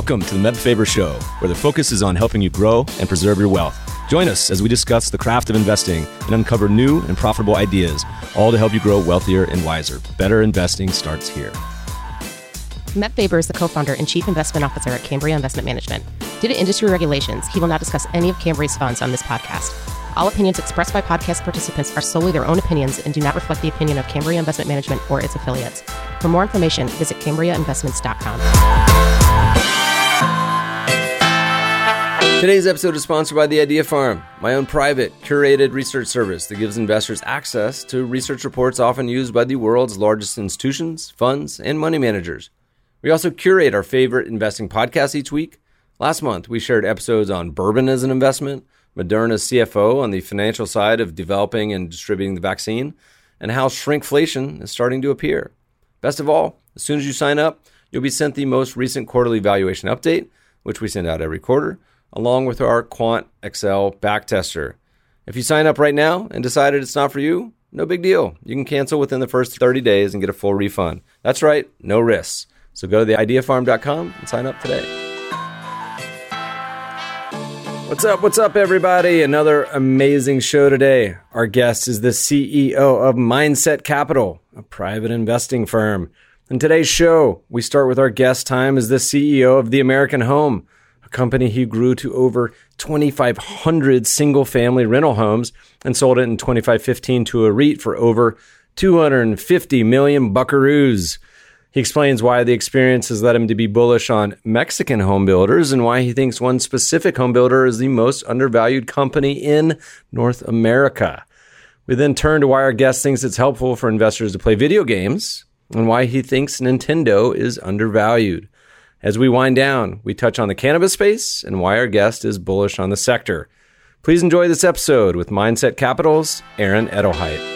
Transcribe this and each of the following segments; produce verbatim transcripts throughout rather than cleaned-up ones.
Welcome to the Meb Faber Show, where the focus is on helping you grow and preserve your wealth. Join us as we discuss the craft of investing and uncover new and profitable ideas, all to help you grow wealthier and wiser. Better investing starts here. Meb Faber is the co-founder and chief investment officer at Cambria Investment Management. Due to industry regulations, he will not discuss any of Cambria's funds on this podcast. All opinions expressed by podcast participants are solely their own opinions and do not reflect the opinion of Cambria Investment Management or its affiliates. For more information, visit cambria investments dot com. Today's episode is sponsored by The Idea Farm, my own private, curated research service that gives investors access to research reports often used by the world's largest institutions, funds, and money managers. We also curate our favorite investing podcasts each week. Last month, we shared episodes on bourbon as an investment, Moderna's C F O on the financial side of developing and distributing the vaccine, and how shrinkflation is starting to appear. Best of all, as soon as you sign up, you'll be sent the most recent quarterly valuation update, which we send out every quarter, along with our Quant Excel backtester. If you sign up right now and decided it's not for you, no big deal. You can cancel within the first thirty days and get a full refund. That's right, no risks. So go to the idea farm dot com and sign up today. What's up, what's up, everybody? Another amazing show today. Our guest is the C E O of Mindset Capital, a private investing firm. In today's show, we start with our guest time as the C E O of The American Home, a company he grew to over twenty-five hundred single-family rental homes and sold it in twenty-five fifteen to a REIT for over two hundred fifty million buckaroos. He explains why the experience has led him to be bullish on Mexican home builders and why he thinks one specific home builder is the most undervalued company in North America. We then turn to why our guest thinks it's helpful for investors to play video games and why he thinks Nintendo is undervalued. As we wind down, we touch on the cannabis space and why our guest is bullish on the sector. Please enjoy this episode with Mindset Capital's Aaron Edelheit.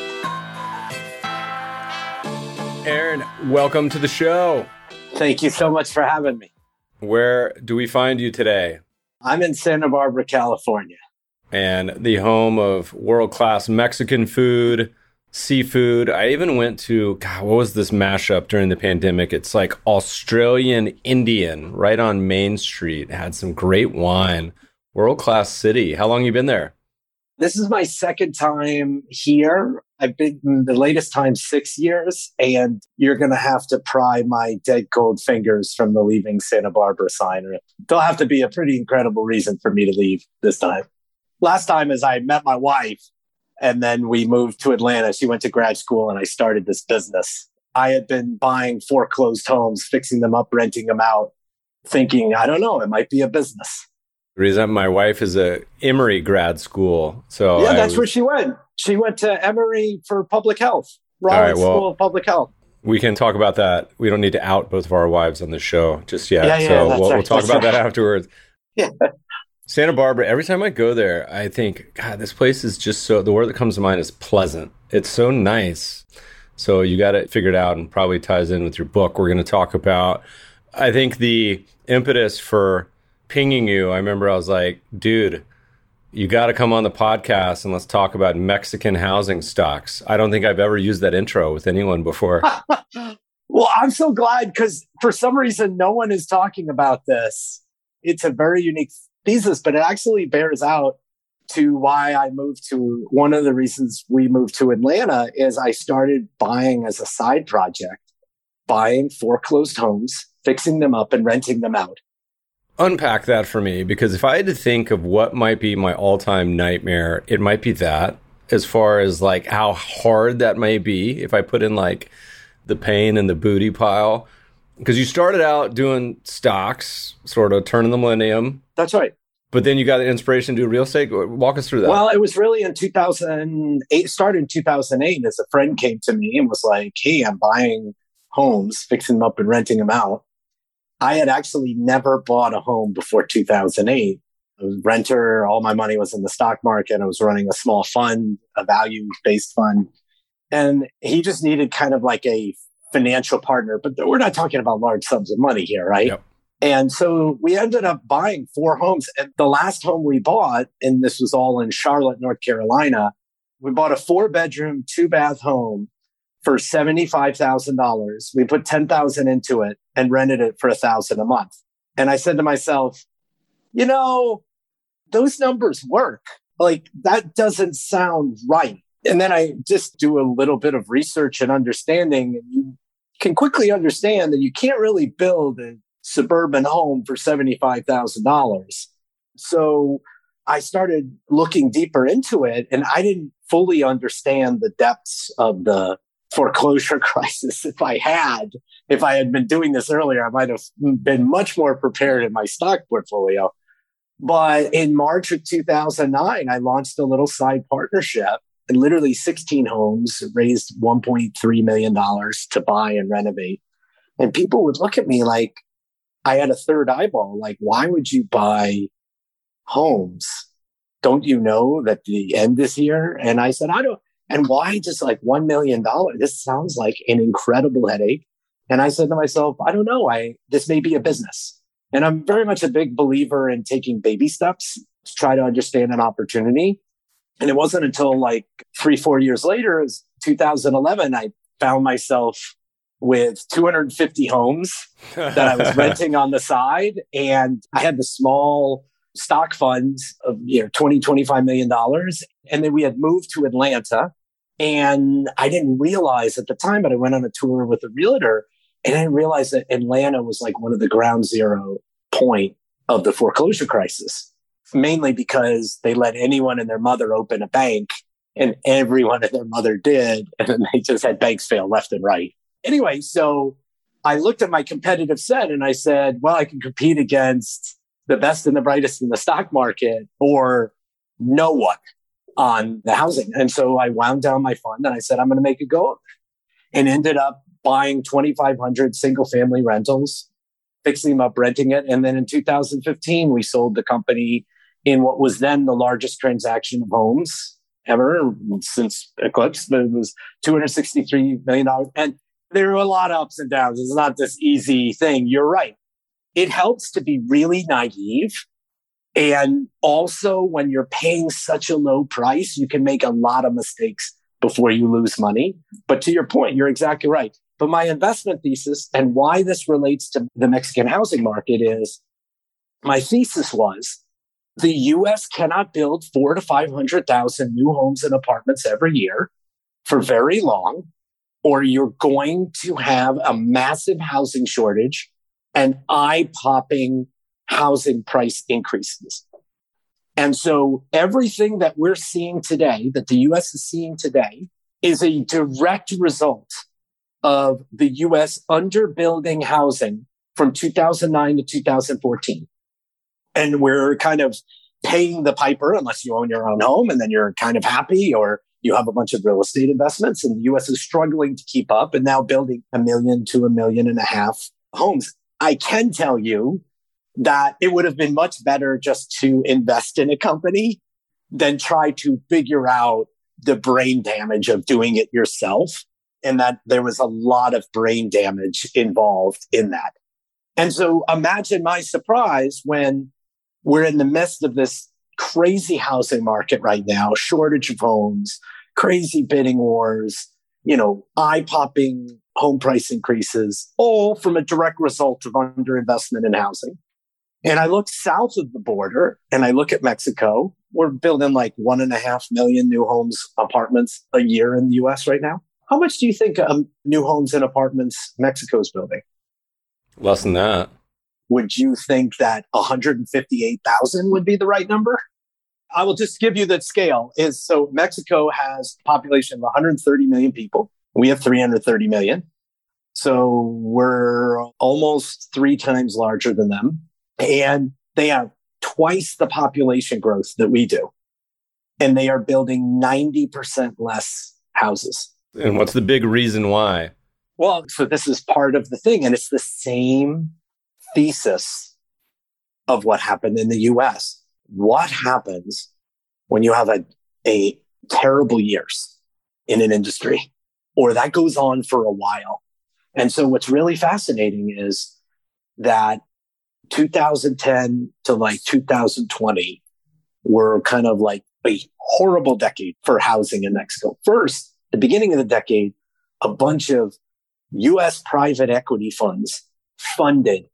Aaron, welcome to the show. Thank you so much for having me. Where do we find you today? I'm in Santa Barbara, California. And the home of world-class Mexican food, seafood. I even went to, God, what was this mashup during the pandemic? It's like Australian Indian right on Main Street. It had some great wine. World-class city. How long have you been there? This is my second time here. I've been the latest time six years, and you're going to have to pry my dead cold fingers from the leaving Santa Barbara sign. There'll have to be a pretty incredible reason for me to leave this time. Last time is I met my wife, and then we moved to Atlanta. She went to grad school, and I started this business. I had been buying foreclosed homes, fixing them up, renting them out, thinking, I don't know, it might be a business. The reason my wife is a Emory grad school. So yeah, that's was, where she went. She went to Emory for public health, Rollins right, well, School of Public Health. We can talk about that. We don't need to out both of our wives on the show just yet. Yeah, yeah, so that's we'll, right, we'll talk that's about right. that afterwards. Yeah. Santa Barbara, every time I go there, I think, God, this place is just so, the word that comes to mind is pleasant. It's so nice. So you got it figured out and probably ties in with your book. We're going to talk about, I think the impetus for pinging you, I remember I was like, dude, you got to come on the podcast and let's talk about Mexican housing stocks. I don't think I've ever used that intro with anyone before. Well, I'm so glad because for some reason, no one is talking about this. It's a very unique thesis, but it actually bears out to why I moved to one of the reasons we moved to Atlanta is I started buying as a side project, buying foreclosed homes, fixing them up and renting them out. Unpack that for me, because if I had to think of what might be my all-time nightmare, it might be that, as far as like how hard that may be if I put in like the pain and the booty pile. Because you started out doing stocks, sort of turning the millennium. That's right. But then you got the inspiration to do real estate. Walk us through that. Well, it was really in two thousand eight, started in two thousand eight as a friend came to me and was like, hey, I'm buying homes, fixing them up and renting them out. I had actually never bought a home before two thousand eight. I was a renter. All my money was in the stock market. I was running a small fund, a value-based fund. And he just needed kind of like a financial partner. But we're not talking about large sums of money here, right? Yep. And so we ended up buying four homes. And the last home we bought, and this was all in Charlotte, North Carolina, we bought a four-bedroom, two-bath home for seventy-five thousand dollars. We put ten thousand dollars into it and rented it for one thousand dollars a month. And I said to myself, you know, those numbers work. Like, that doesn't sound right. And then I just do a little bit of research and understanding, and you can quickly understand that you can't really build a suburban home for seventy-five thousand dollars. So I started looking deeper into it, and I didn't fully understand the depths of the foreclosure crisis. If I had, if I had been doing this earlier, I might have been much more prepared in my stock portfolio. But in March of two thousand nine, I launched a little side partnership, and literally sixteen homes, raised one point three million dollars to buy and renovate. And people would look at me like I had a third eyeball. Like, why would you buy homes? Don't you know that the end is here? And I said, I don't. And why just like one million dollars? This sounds like an incredible headache. And I said to myself, I don't know. I, this may be a business. And I'm very much a big believer in taking baby steps to try to understand an opportunity. And it wasn't until like three, four years later, as two thousand eleven, I found myself with two hundred fifty homes that I was renting on the side. And I had the small stock funds of, you know, twenty, twenty-five million dollars. And then we had moved to Atlanta. And I didn't realize at the time, but I went on a tour with a realtor, and I didn't realize that Atlanta was like one of the ground zero point of the foreclosure crisis, mainly because they let anyone and their mother open a bank, and everyone and their mother did. And then they just had banks fail left and right. Anyway, so I looked at my competitive set and I said, well, I can compete against the best and the brightest in the stock market or no one on the housing. And so I wound down my fund and I said, I'm going to make a go of it, and ended up buying twenty-five hundred single family rentals, fixing them up, renting it. And then in two thousand fifteen, we sold the company in what was then the largest transaction of homes ever since Eclipse. It was two hundred sixty-three million dollars. And there were a lot of ups and downs. It's not this easy thing. You're right. It helps to be really naive. And also, when you're paying such a low price, you can make a lot of mistakes before you lose money. But to your point, you're exactly right. But my investment thesis and why this relates to the Mexican housing market is, my thesis was the U S cannot build four to five hundred thousand new homes and apartments every year for very long, or you're going to have a massive housing shortage and eye-popping housing price increases. And so everything that we're seeing today, that the U S is seeing today, is a direct result of the U S underbuilding housing from two thousand nine to two thousand fourteen. And we're kind of paying the piper unless you own your own home, and then you're kind of happy, or you have a bunch of real estate investments, and the U S is struggling to keep up and now building a million to a million and a half homes. I can tell you that it would have been much better just to invest in a company than try to figure out the brain damage of doing it yourself. And that there was a lot of brain damage involved in that. And so imagine my surprise when we're in the midst of this crazy housing market right now, shortage of homes, crazy bidding wars, you know, eye-popping home price increases, all from a direct result of underinvestment in housing. And I look south of the border and I look at Mexico. We're building like one and a half million new homes, apartments a year in the U S right now. How much do you think um, new homes and apartments Mexico is building? Less than that. Would you think that one hundred fifty-eight thousand would be the right number? I will just give you the scale. Is so Mexico has a population of one hundred thirty million people. We have three hundred thirty million. So we're almost three times larger than them. And they have twice the population growth that we do. And they are building ninety percent less houses. And what's the big reason why? Well, so this is part of the thing. And it's the same thesis of what happened in the U S. What happens when you have a, a terrible years in an industry, or that goes on for a while? And so what's really fascinating is that two thousand ten to like two thousand twenty were kind of like a horrible decade for housing in Mexico. First, the beginning of the decade, a bunch of U S private equity funds funded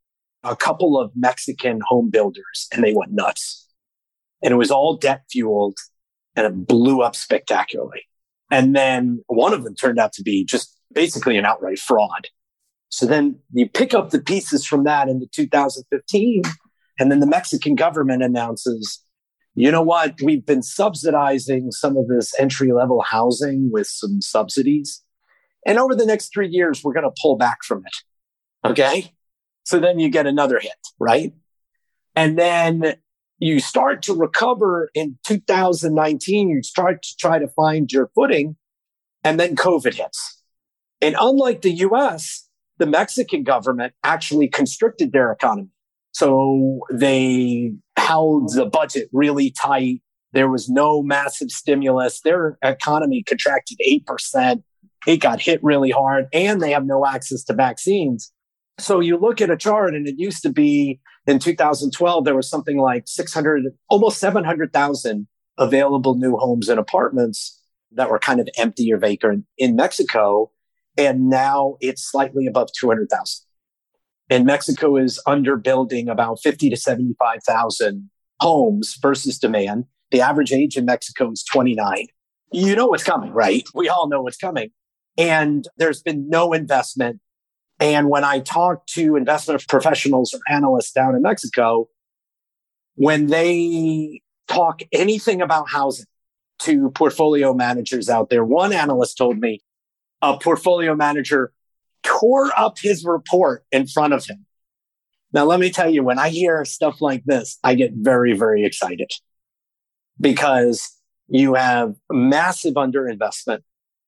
a couple of Mexican home builders and they went nuts. And it was all debt fueled and it blew up spectacularly. And then one of them turned out to be just basically an outright fraud. So then you pick up the pieces from that into two thousand fifteen, and then the Mexican government announces, you know what, we've been subsidizing some of this entry-level housing with some subsidies. And over the next three years, we're going to pull back from it. Okay? So then you get another hit, right? And then you start to recover in two thousand nineteen. You start to try to find your footing, and then COVID hits. And unlike the U S, the Mexican government actually constricted their economy. So they held the budget really tight. There was no massive stimulus. Their economy contracted eight percent. It got hit really hard, and they have no access to vaccines. So you look at a chart, and it used to be in two thousand twelve, there was something like six hundred, almost seven hundred thousand available new homes and apartments that were kind of empty or vacant in Mexico. And now it's slightly above two hundred thousand. And Mexico is underbuilding about fifty to seventy-five thousand homes versus demand. The average age in Mexico is twenty-nine. You know what's coming, right? We all know what's coming. And there's been no investment. And when I talk to investment professionals or analysts down in Mexico, when they talk anything about housing to portfolio managers out there, one analyst told me a portfolio manager tore up his report in front of him. Now, let me tell you, when I hear stuff like this, I get very, very excited because you have massive underinvestment.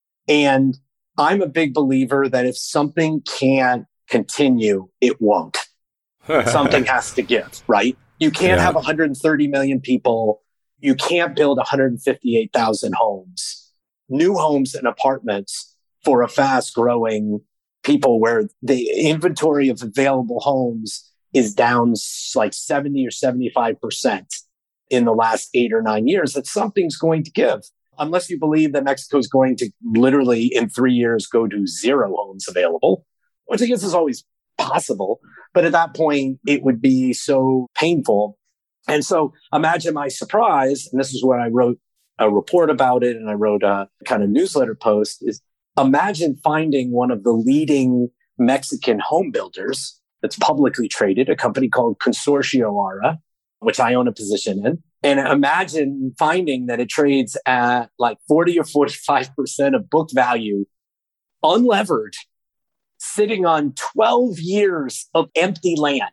And I'm a big believer that if something can't continue, it won't. Something has to give, right? You can't yeah. have one hundred thirty million people. You can't build one hundred fifty-eight thousand homes, new homes and apartments for a fast growing people where the inventory of available homes is down like seventy or seventy-five percent in the last eight or nine years. That something's going to give. Unless you believe that Mexico is going to literally in three years go to zero homes available, which I guess is always possible. But at that point, it would be so painful. And so imagine my surprise, and this is where I wrote a report about it and I wrote a kind of newsletter post, is imagine finding one of the leading Mexican home builders that's publicly traded, a company called Consorcio Ara, which I own a position in. And imagine finding that it trades at like forty or forty-five percent of book value, unlevered, sitting on twelve years of empty land.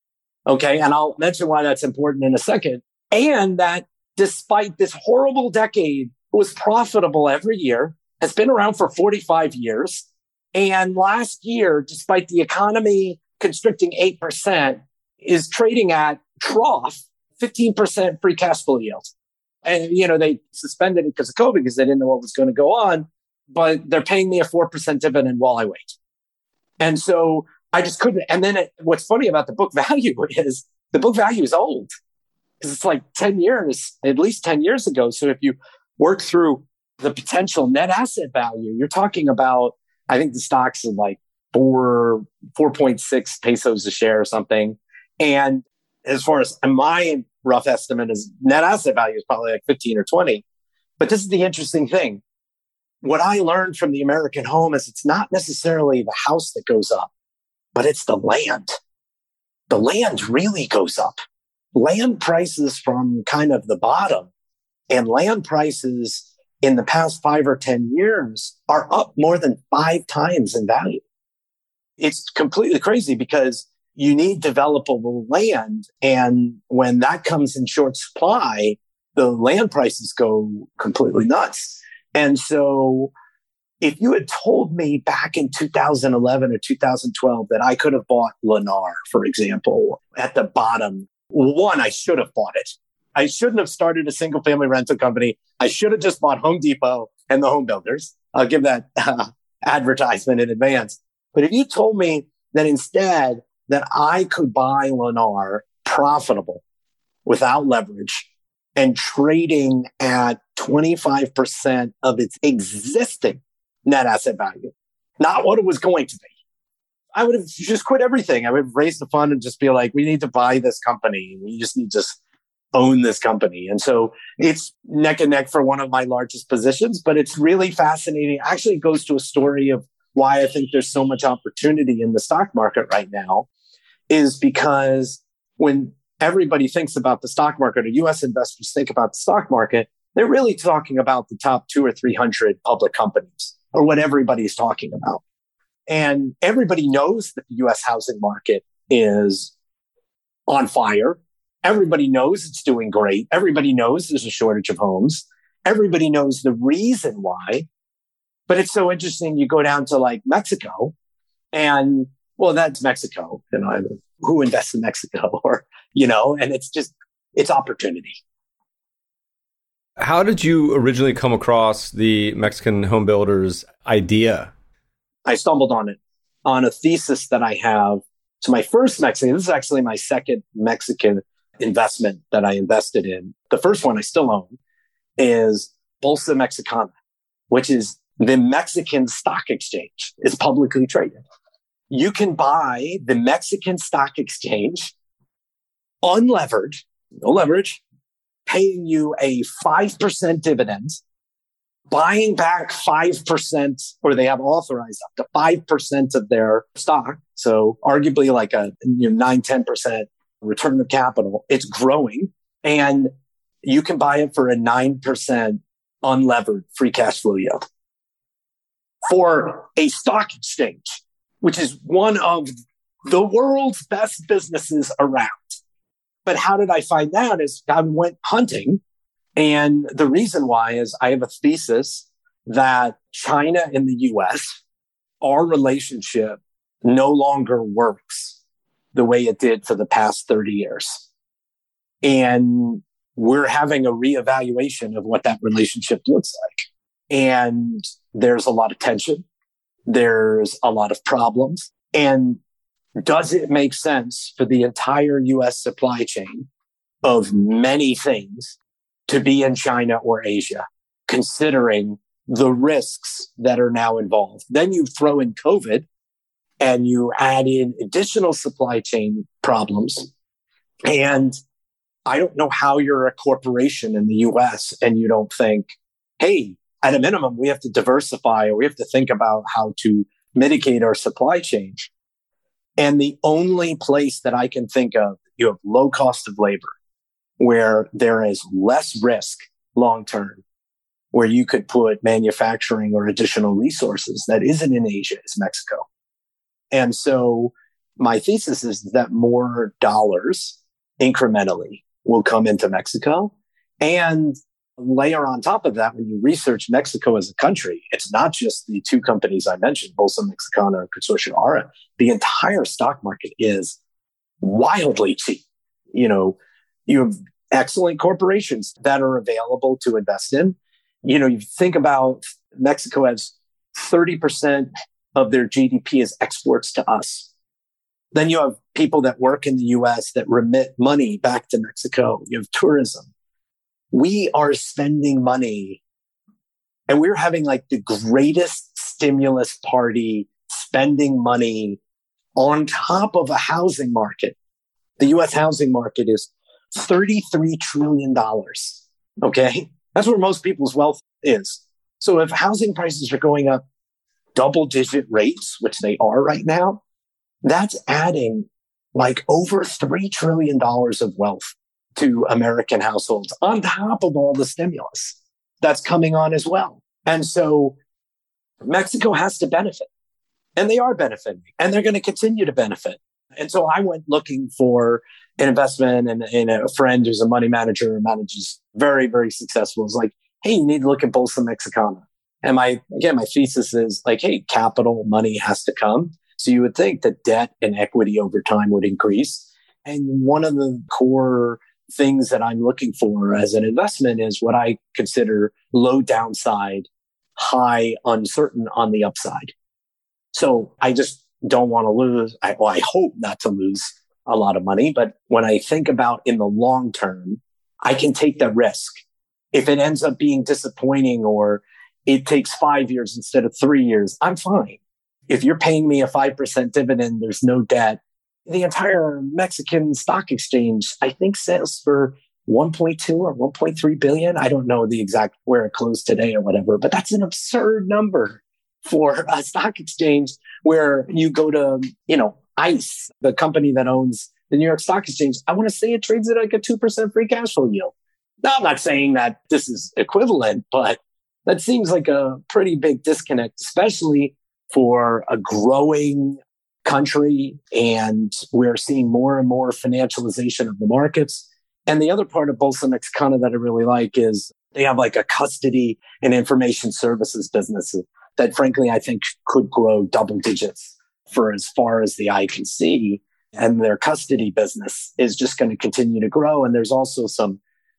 Okay. And I'll mention why that's important in a second. And that despite this horrible decade, it was profitable every year, has been around for forty-five years. And last year, despite the economy constricting eight percent, is trading at trough fifteen percent free cash flow yield. And, you know, they suspended it because of COVID because they didn't know what was going to go on, but they're paying me a four percent dividend while I wait. And so I just couldn't. And then it, what's funny about the book value is the book value is old because it's like ten years, at least ten years ago. So if you work through the potential net asset value, you're talking about, I think the stocks are like four, four point six pesos a share or something. And as far as my rough estimate is net asset value is probably like fifteen or twenty. But this is the interesting thing. What I learned from the American home is it's not necessarily the house that goes up, but it's the land. The land really goes up. Land prices from kind of the bottom and land prices in the past five or ten years are up more than five times in value. It's completely crazy because you need developable land. And when that comes in short supply, the land prices go completely nuts. And so if you had told me back in two thousand eleven or two thousand twelve that I could have bought Lennar, for example, at the bottom, one, I should have bought it. I shouldn't have started a single family rental company. I should have just bought Home Depot and the home builders. I'll give that uh, advertisement in advance. But if you told me that instead that I could buy Lennar profitable without leverage and trading at twenty-five percent of its existing net asset value, not what it was going to be. I would have just quit everything. I would have raised the fund and just be like, we need to buy this company. We just need to own this company. And so it's neck and neck for one of my largest positions, but it's really fascinating. Actually, it goes to a story of why I think there's so much opportunity in the stock market right now, is because when everybody thinks about the stock market, or U S investors think about the stock market, they're really talking about the top two or three hundred public companies, or what everybody's talking about. And everybody knows that the U S housing market is on fire. Everybody knows it's doing great. Everybody knows there's a shortage of homes. Everybody knows the reason why. But it's so interesting. You go down to like Mexico and, well, that's Mexico. You know, who invests in Mexico? Or, you know, and it's just, it's opportunity. How did you originally come across the Mexican home builders idea? I stumbled on it on a thesis that I have. So my first Mexican, this is actually my second Mexican investment that I invested in. The first one I still own is Bolsa Mexicana, which is the Mexican stock exchange. It's publicly traded. You can buy the Mexican stock exchange unlevered, no leverage, paying you a five percent dividend, buying back five percent, or they have authorized up to five percent of their stock. So arguably like a you know, nine, ten percent return of capital. It's growing, and you can buy it for a nine percent unlevered free cash flow yield for a stock exchange, which is one of the world's best businesses around. But how did I find that? Is I went hunting. And the reason why is I have a thesis that China and the U S, our relationship no longer works the way it did for the past thirty years. And we're having a reevaluation of what that relationship looks like. And there's a lot of tension. There's a lot of problems. And does it make sense for the entire U S supply chain of many things to be in China or Asia, considering the risks that are now involved? Then you throw in COVID and you add in additional supply chain problems. And I don't know how you're a corporation in the U S and you don't think, hey, at a minimum, we have to diversify, or we have to think about how to mitigate our supply chain. And the only place that I can think of, you have low cost of labor, where there is less risk long-term, where you could put manufacturing or additional resources that isn't in Asia, is Mexico. And so my thesis is that more dollars incrementally will come into Mexico. And layer on top of that, when you research Mexico as a country, it's not just the two companies I mentioned, Bolsa Mexicana and Consorcio Ara. The entire stock market is wildly cheap. You know, you have excellent corporations that are available to invest in. You know, you think about Mexico has thirty percent of their G D P as exports to us. Then you have people that work in the U S that remit money back to Mexico. You have tourism. We are spending money, and we're having like the greatest stimulus party, spending money on top of a housing market. The U S housing market is thirty-three trillion dollars. Okay. That's where most people's wealth is. So if housing prices are going up double digit rates, which they are right now, that's adding like over three trillion dollars of wealth to American households on top of all the stimulus that's coming on as well. And so Mexico has to benefit, and they are benefiting, and they're going to continue to benefit. And so I went looking for an investment, and, and a friend who's a money manager and manages very, very successful is like, hey, you need to look at Bolsa Mexicana. And my, again, my thesis is like, hey, capital money has to come. So you would think that debt and equity over time would increase. And one of the core things that I'm looking for as an investment is what I consider low downside, high uncertain on the upside. So I just don't want to lose. I, well, I hope not to lose a lot of money. But when I think about in the long term, I can take that risk. If it ends up being disappointing or it takes five years instead of three years, I'm fine. if you're paying me a five percent dividend, there's no debt. The entire Mexican stock exchange, I think, sells for one point two or one point three billion. I don't know the exact where it closed today or whatever, but that's an absurd number for a stock exchange where you go to, you know, ICE, the company that owns the New York Stock Exchange. I want to say it trades at like a two percent free cash flow yield. Now, I'm not saying that this is equivalent, but that seems like a pretty big disconnect, especially for a growing country. And we're seeing more and more financialization of the markets. And the other part of Bolsa Mexicana that I really like is they have like a custody and information services business that frankly, I think could grow double digits for as far as the eye can see. And their custody business is just going to continue to grow. And there's also some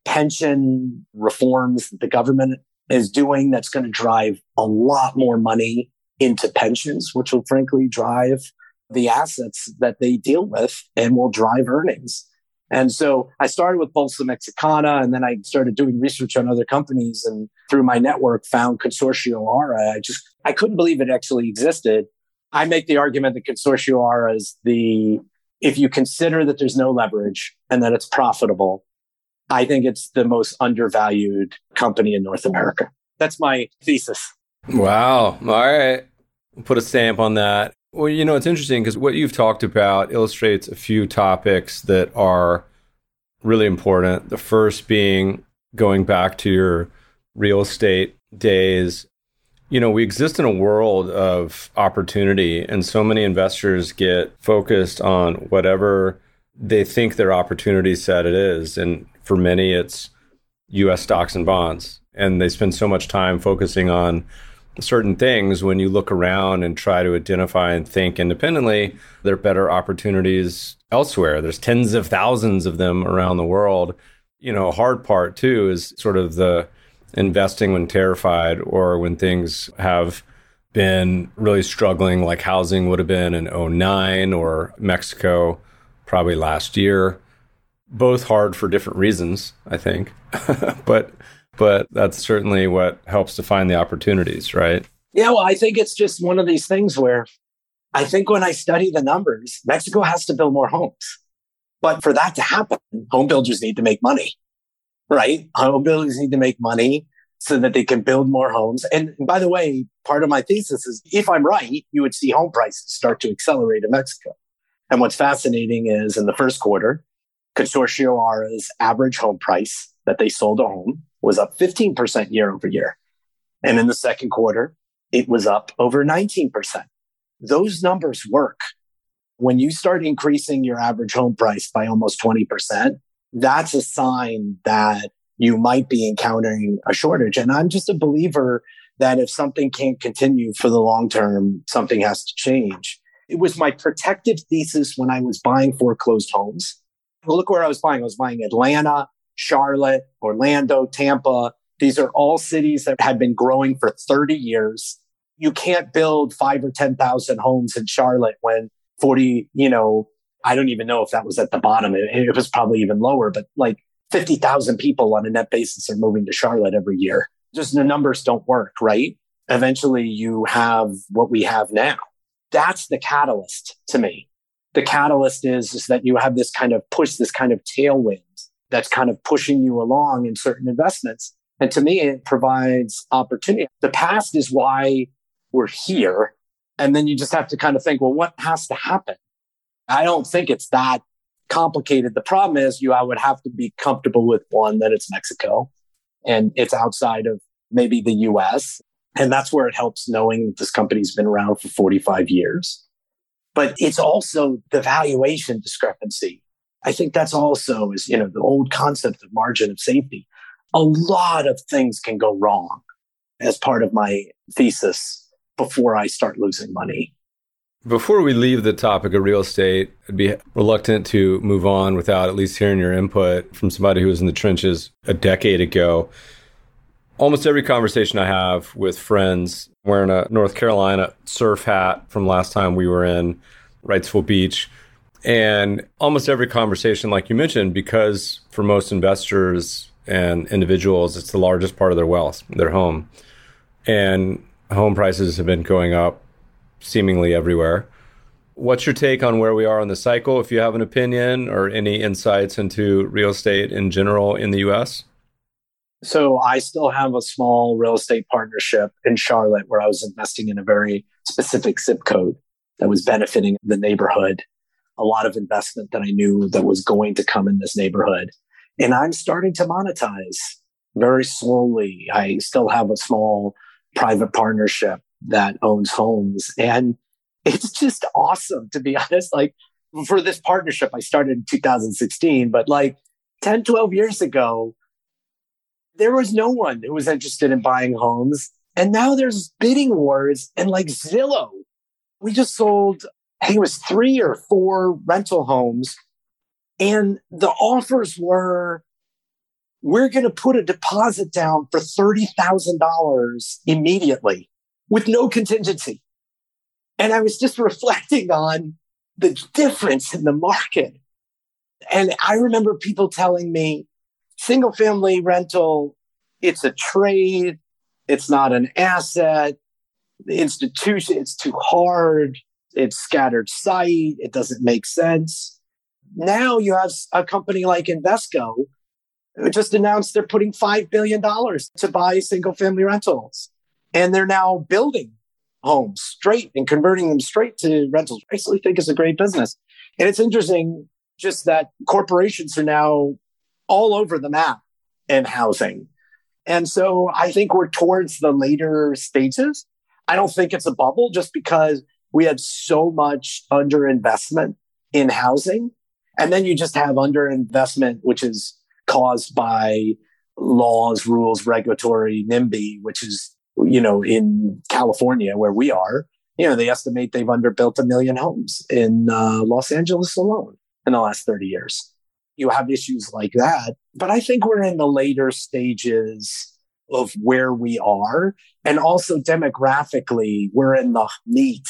pension reforms that the government is doing that's going to drive a lot more money into pensions, which will frankly drive the assets that they deal with and will drive earnings. And so I started with Bolsa Mexicana, and then I started doing research on other companies, and through my network found Consorcio Ara. I just, I couldn't believe it actually existed. I make the argument that Consorcio Ara is the, if you consider that there's no leverage and that it's profitable, I think it's the most undervalued company in North America. That's my thesis. Wow. All right. We'll put a stamp on that. Well, you know, it's interesting because what you've talked about illustrates a few topics that are really important. The first being going back to your real estate days. You know, we exist in a world of opportunity, and so many investors get focused on whatever they think their opportunity set it is. And for many, it's U S stocks and bonds. And they spend so much time focusing on certain things. When you look around and try to identify and think independently, there are better opportunities elsewhere. There's tens of thousands of them around the world. You know, a hard part too is sort of the investing when terrified, or when things have been really struggling, like housing would have been in oh nine, or Mexico probably last year. Both hard for different reasons, I think. but But that's certainly what helps to find the opportunities, right? Yeah, well, I think it's just one of these things where I think when I study the numbers, Mexico has to build more homes. But for that to happen, home builders need to make money, right? Home builders need to make money so that they can build more homes. And by the way, part of my thesis is if I'm right, you would see home prices start to accelerate in Mexico. And what's fascinating is in the first quarter, Consorcio Ara's average home price that they sold a home was up fifteen percent year over year. And in the second quarter, it was up over nineteen percent. Those numbers work. When you start increasing your average home price by almost twenty percent, that's a sign that you might be encountering a shortage. And I'm just a believer that if something can't continue for the long term, something has to change. It was my protective thesis when I was buying foreclosed homes. Well, look where I was buying. I was buying Atlanta, Charlotte, Orlando, Tampa. These are all cities that had been growing for thirty years. You can't build five or ten thousand homes in Charlotte when forty, you know, I don't even know if that was at the bottom. It, it was probably even lower, but like fifty thousand people on a net basis are moving to Charlotte every year. Just the numbers don't work, right? Eventually you have what we have now. That's the catalyst to me. The catalyst is, is that you have this kind of push, this kind of tailwind that's kind of pushing you along in certain investments. And to me, it provides opportunity. The past is why we're here. And then you just have to kind of think, well, what has to happen? I don't think it's that complicated. The problem is you, I would have to be comfortable with one, that it's Mexico and it's outside of maybe the U S. And that's where it helps knowing that this company's been around for forty-five years. But it's also the valuation discrepancy. I think that's also is, you know, the old concept of margin of safety. A lot of things can go wrong as part of my thesis before I start losing money. Before we leave the topic of real estate, I'd be reluctant to move on without at least hearing your input from somebody who was in the trenches a decade ago. Almost every conversation I have with friends wearing a North Carolina surf hat from last time we were in Wrightsville Beach. And almost every conversation, like you mentioned, because for most investors and individuals, it's the largest part of their wealth, their home. And home prices have been going up seemingly everywhere. What's your take on where we are on the cycle, if you have an opinion or any insights into real estate in general in the U S? So I still have a small real estate partnership in Charlotte where I was investing in a very specific zip code that was benefiting the neighborhood. A lot of investment that I knew that was going to come in this neighborhood. And I'm starting to monetize very slowly. I still have a small private partnership that owns homes. And it's just awesome, to be honest. Like, for this partnership, I started in two thousand sixteen, but like ten, twelve years ago, there was no one who was interested in buying homes. And now there's bidding wars and like Zillow. We just sold, I think it was three or four rental homes. And the offers were, we're going to put a deposit down for thirty thousand dollars immediately with no contingency. And I was just reflecting on the difference in the market. And I remember people telling me, single family rental, it's a trade. It's not an asset. The institution, it's too hard. It's scattered site. It doesn't make sense. Now you have a company like Invesco who just announced they're putting five billion dollars to buy single family rentals. And they're now building homes straight and converting them straight to rentals. I actually think it's a great business. And it's interesting just that corporations are now all over the map in housing. And so I think we're towards the later stages. I don't think it's a bubble just because we had so much underinvestment in housing. And then you just have underinvestment, which is caused by laws, rules, regulatory NIMBY, which is, you know, in California where we are, you know, they estimate they've underbuilt a million homes in uh, Los Angeles alone in the last thirty years. You have issues like that. But I think we're in the later stages of where we are. And also demographically, we're in the meat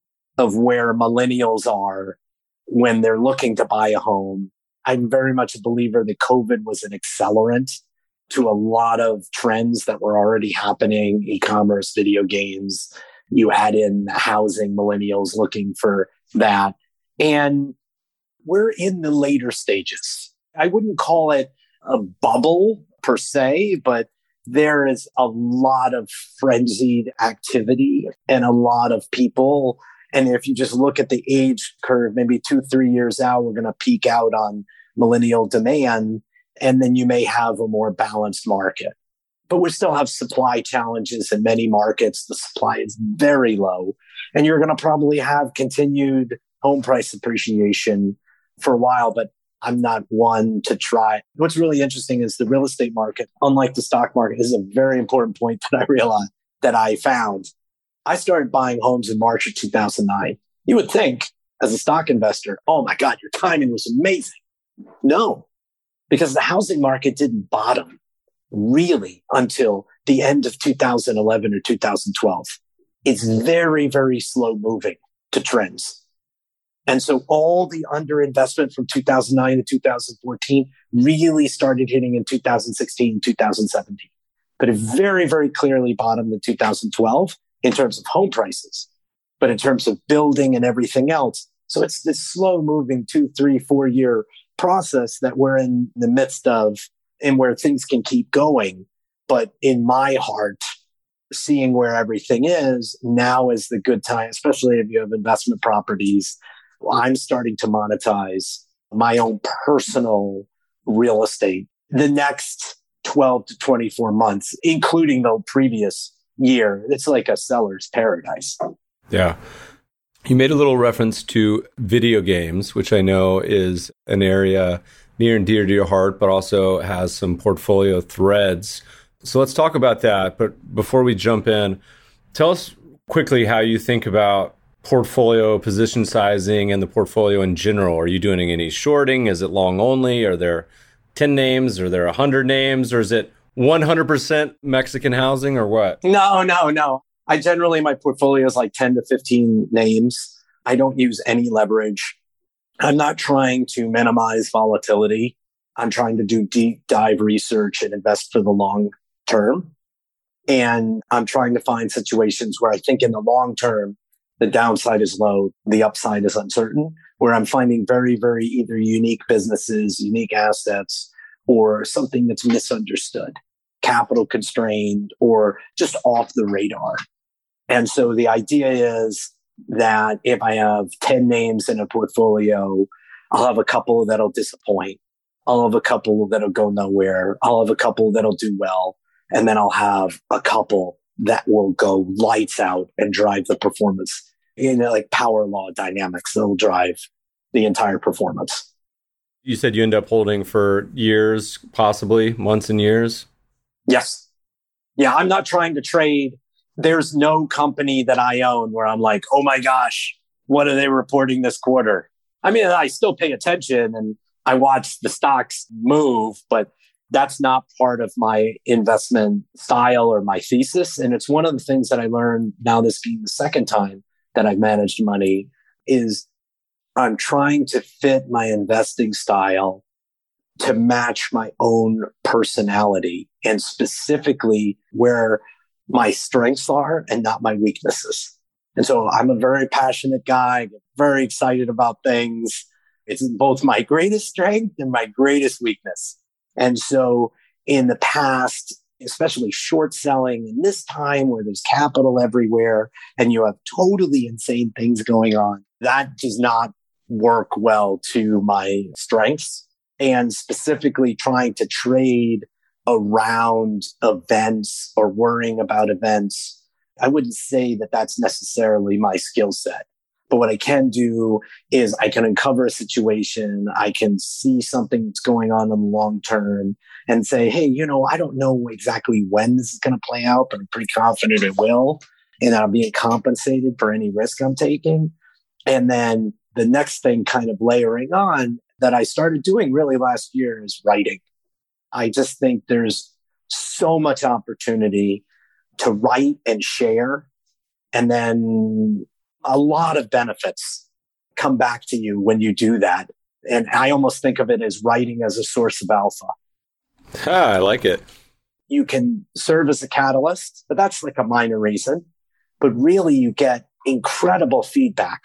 of where millennials are when they're looking to buy a home. I'm very much a believer that COVID was an accelerant to a lot of trends that were already happening, e-commerce, video games. You add in housing, millennials looking for that. And we're in the later stages. I wouldn't call it a bubble per se, but there is a lot of frenzied activity and a lot of people. And if you just look at the age curve, maybe two, three years out, we're going to peak out on millennial demand. And then you may have a more balanced market. But we still have supply challenges in many markets. The supply is very low. And you're going to probably have continued home price appreciation for a while, but I'm not one to try. What's really interesting is the real estate market, unlike the stock market, this is a very important point that I realized that I found. I started buying homes in March of two thousand nine. You would think as a stock investor, oh my God, your timing was amazing. No, because the housing market didn't bottom really until the end of two thousand eleven or two thousand twelve. It's very, very slow moving to trends. And so all the underinvestment from two thousand nine to two thousand fourteen really started hitting in two thousand sixteen, two thousand seventeen. But it very, very clearly bottomed in two thousand twelve in terms of home prices, but in terms of building and everything else. So it's this slow moving two, three, four year process that we're in the midst of and where things can keep going. But in my heart, seeing where everything is, now is the good time, especially if you have investment properties. I'm starting to monetize my own personal real estate the next twelve to twenty-four months, including the previous year. It's like a seller's paradise. Yeah. You made a little reference to video games, which I know is an area near and dear to your heart, but also has some portfolio threads. So let's talk about that. But before we jump in, tell us quickly how you think about portfolio position sizing and the portfolio in general. Are you doing any shorting? Is it long only? Are there ten names? Are there one hundred names? Or is it one hundred percent Mexican housing or what? No, no, no. I generally, my portfolio is like ten to fifteen names. I don't use any leverage. I'm not trying to minimize volatility. I'm trying to do deep dive research and invest for the long term. And I'm trying to find situations where I think in the long term, the downside is low, the upside is uncertain, where I'm finding very, very either unique businesses, unique assets, or something that's misunderstood, capital constrained, or just off the radar. And so the idea is that if I have ten names in a portfolio, I'll have a couple that'll disappoint. I'll have a couple that'll go nowhere. I'll have a couple that'll do well. And then I'll have a couple that will go lights out and drive the performance. You know, like power law dynamics that'll drive the entire performance. You said you end up holding for years, possibly months and years? Yes. Yeah, I'm not trying to trade. There's no company that I own where I'm like, oh my gosh, what are they reporting this quarter? I mean, I still pay attention and I watch the stocks move, but that's not part of my investment style or my thesis. And it's one of the things that I learned now, this being the second time that I've managed money, is I'm trying to fit my investing style to match my own personality and specifically where my strengths are and not my weaknesses. And so I'm a very passionate guy, very excited about things. It's both my greatest strength and my greatest weakness. And so in the past, especially short selling in this time where there's capital everywhere and you have totally insane things going on, that does not work well to my strengths. And specifically trying to trade around events or worrying about events, I wouldn't say that that's necessarily my skill set. But what I can do is I can uncover a situation, I can see something that's going on in the long term and say, hey, you know, I don't know exactly when this is going to play out, but I'm pretty confident it will. And I'm being compensated for any risk I'm taking. And then the next thing kind of layering on that I started doing really last year is writing. I just think there's so much opportunity to write and share. And then a lot of benefits come back to you when you do that. And I almost think of it as writing as a source of alpha. Ah, I like it. You can serve as a catalyst, but that's like a minor reason. But really, you get incredible feedback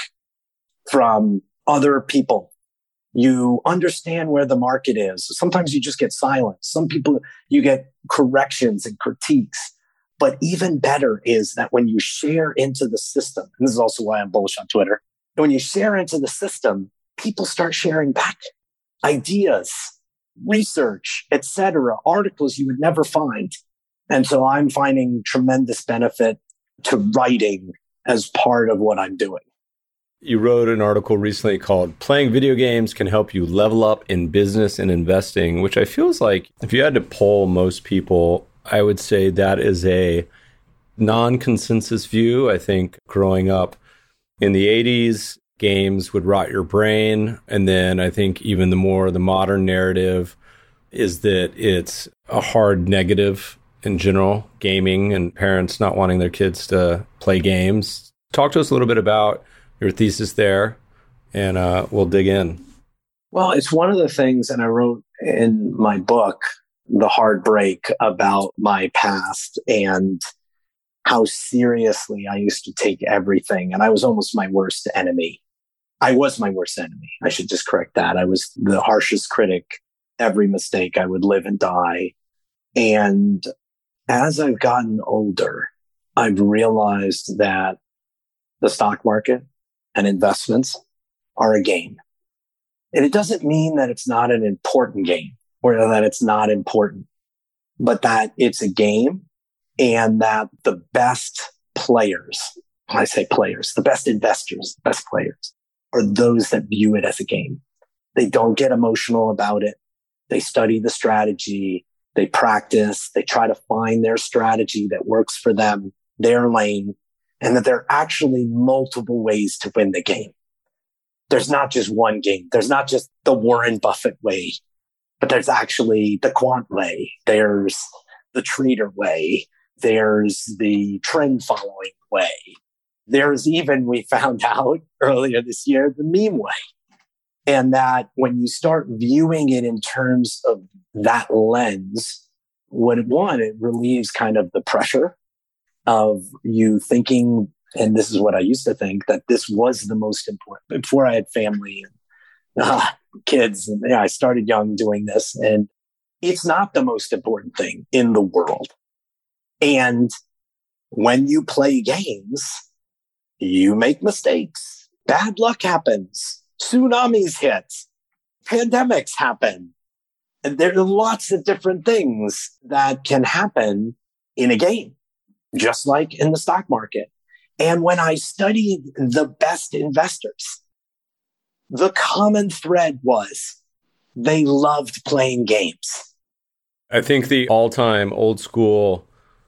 from other people. You understand where the market is. Sometimes you just get silence. Some people, you get corrections and critiques. But even better is that when you share into the system, and this is also why I'm bullish on Twitter, when you share into the system, people start sharing back ideas, research, et cetera, articles you would never find. And so I'm finding tremendous benefit to writing as part of what I'm doing. You wrote an article recently called Playing Video Games Can Help You Level Up in Business and Investing, which I feels like if you had to poll most people, I would say that is a non-consensus view. I think growing up in the eighties, games would rot your brain. And then I think even the more the modern narrative is that it's a hard negative in general, gaming and parents not wanting their kids to play games. Talk to us a little bit about your thesis there, and uh, we'll dig in. Well, it's one of the things, and I wrote in my book, The Hard Break, about my past and how seriously I used to take everything. And I was almost my worst enemy. I was my worst enemy. I should just correct that. I was the harshest critic. Every mistake, I would live and die. And as I've gotten older, I've realized that the stock market and investments are a game. And it doesn't mean that it's not an important game or that it's not important, but that it's a game and that the best players, when I say players, the best investors, the best players are those that view it as a game. They don't get emotional about it. They study the strategy. They practice. They try to find their strategy that works for them, their lane, and that there are actually multiple ways to win the game. There's not just one game. There's not just the Warren Buffett way, but there's actually the quant way. There's the trader way. There's the trend following way. There's even, we found out earlier this year, the meme way. And that when you start viewing it in terms of that lens, what it one, it relieves kind of the pressure of you thinking And this is what I used to think, that this was the most important. Before I had family and uh, kids, and yeah, I started young doing this, and it's not the most important thing in the world. And when you play games, you make mistakes. Bad luck happens. Tsunamis hit. Pandemics happen. And there are lots of different things that can happen in a game, just like in the stock market. And when I studied the best investors, the common thread was they loved playing games. I think the all-time old school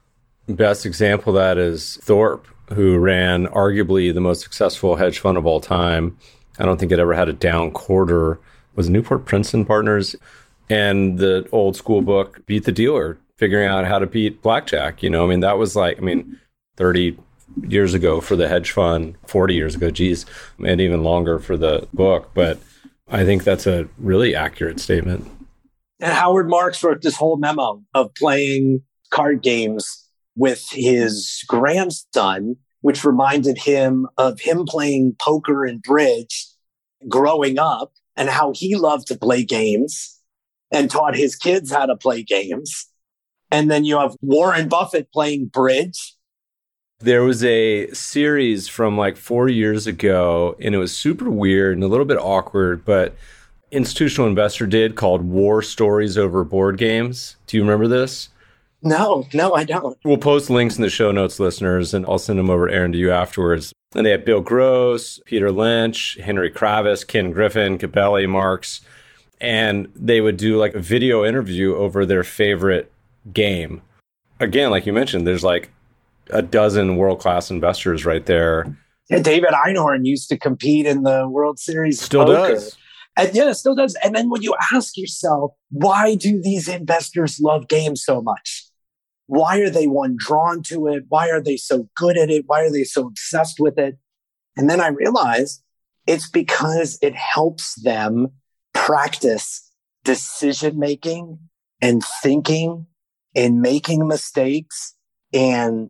best example of that is Thorpe, who ran arguably the most successful hedge fund of all time. I don't think it ever had a down quarter. Was Newport Princeton Partners? And the old school book, Beat the Dealer, figuring out how to beat blackjack. You know, I mean, that was like, I mean, thirty years ago for the hedge fund, forty years ago, geez, and even longer for the book. But I think that's a really accurate statement. And Howard Marks wrote this whole memo of playing card games with his grandson, which reminded him of him playing poker and bridge growing up and how he loved to play games and taught his kids how to play games. And then you have Warren Buffett playing bridge. There was a series from like four years ago, and it was super weird and a little bit awkward, but Institutional Investor did, called War Stories Over Board Games. Do you remember this? No, no, I don't. We'll post links in the show notes, listeners, and I'll send them over to Aaron to you afterwards. And they had Bill Gross, Peter Lynch, Henry Kravis, Ken Griffin, Cabelli, Marks, and they would do like a video interview over their favorite game. Again, like you mentioned, there's like a dozen world-class investors right there. Yeah, David Einhorn used to compete in the World Series of Still poker. does. And yeah, it still does. And then when you ask yourself, why do these investors love games so much? Why are they, one, drawn to it? Why are they so good at it? Why are they so obsessed with it? And then I realized it's because it helps them practice decision-making and thinking and making mistakes and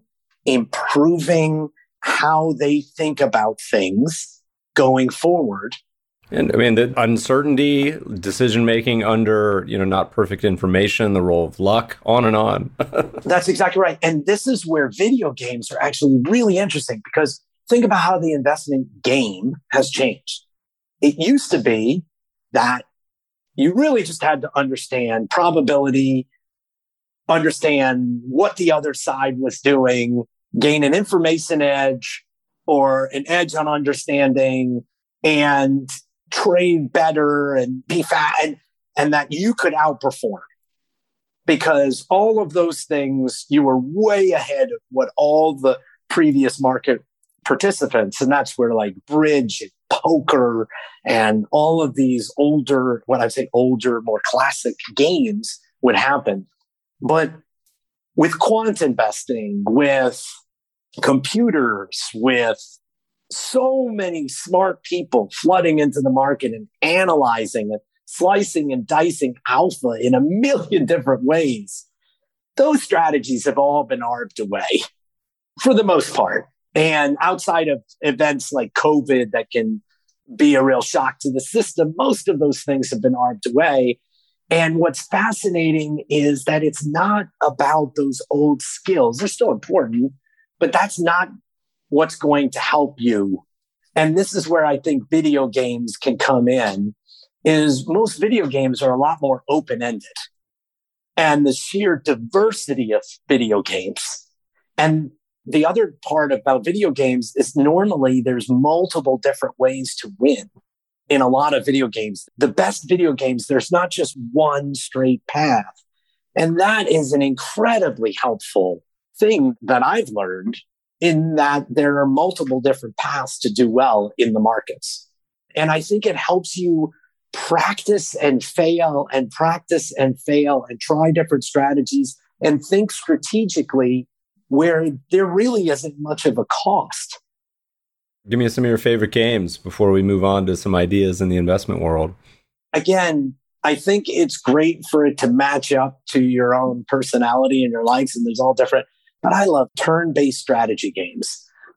improving how they think about things going forward. And I mean, the uncertainty, decision-making under, you know, not perfect information, the role of luck, on and on. That's exactly right. And this is where video games are actually really interesting, because think about how the investment game has changed. It used to be that you really just had to understand probability, understand what the other side was doing, gain an information edge or an edge on understanding, and trade better and be fat, and, and that you could outperform. Because all of those things, you were way ahead of what all the previous market participants, and that's where like bridge and poker and all of these older, what I'd say older, more classic games would happen. But with quant investing, with computers, with so many smart people flooding into the market and analyzing and slicing and dicing alpha in a million different ways, those strategies have all been arbed away for the most part. And outside of events like COVID that can be a real shock to the system, most of those things have been arbed away. And what's fascinating is that it's not about those old skills. They're still important, but that's not what's going to help you. And this is where I think video games can come in, is most video games are a lot more open-ended. And the sheer diversity of video games. And the other part about video games is normally there's multiple different ways to win in a lot of video games. The best video games, there's not just one straight path. And that is an incredibly helpful thing that I've learned, in that there are multiple different paths to do well in the markets. And I think it helps you practice and fail and practice and fail and try different strategies and think strategically where there really isn't much of a cost. Give me some of your favorite games before we move on to some ideas in the investment world. Again, I think it's great for it to match up to your own personality and your likes, and there's all different. But I love turn-based strategy games.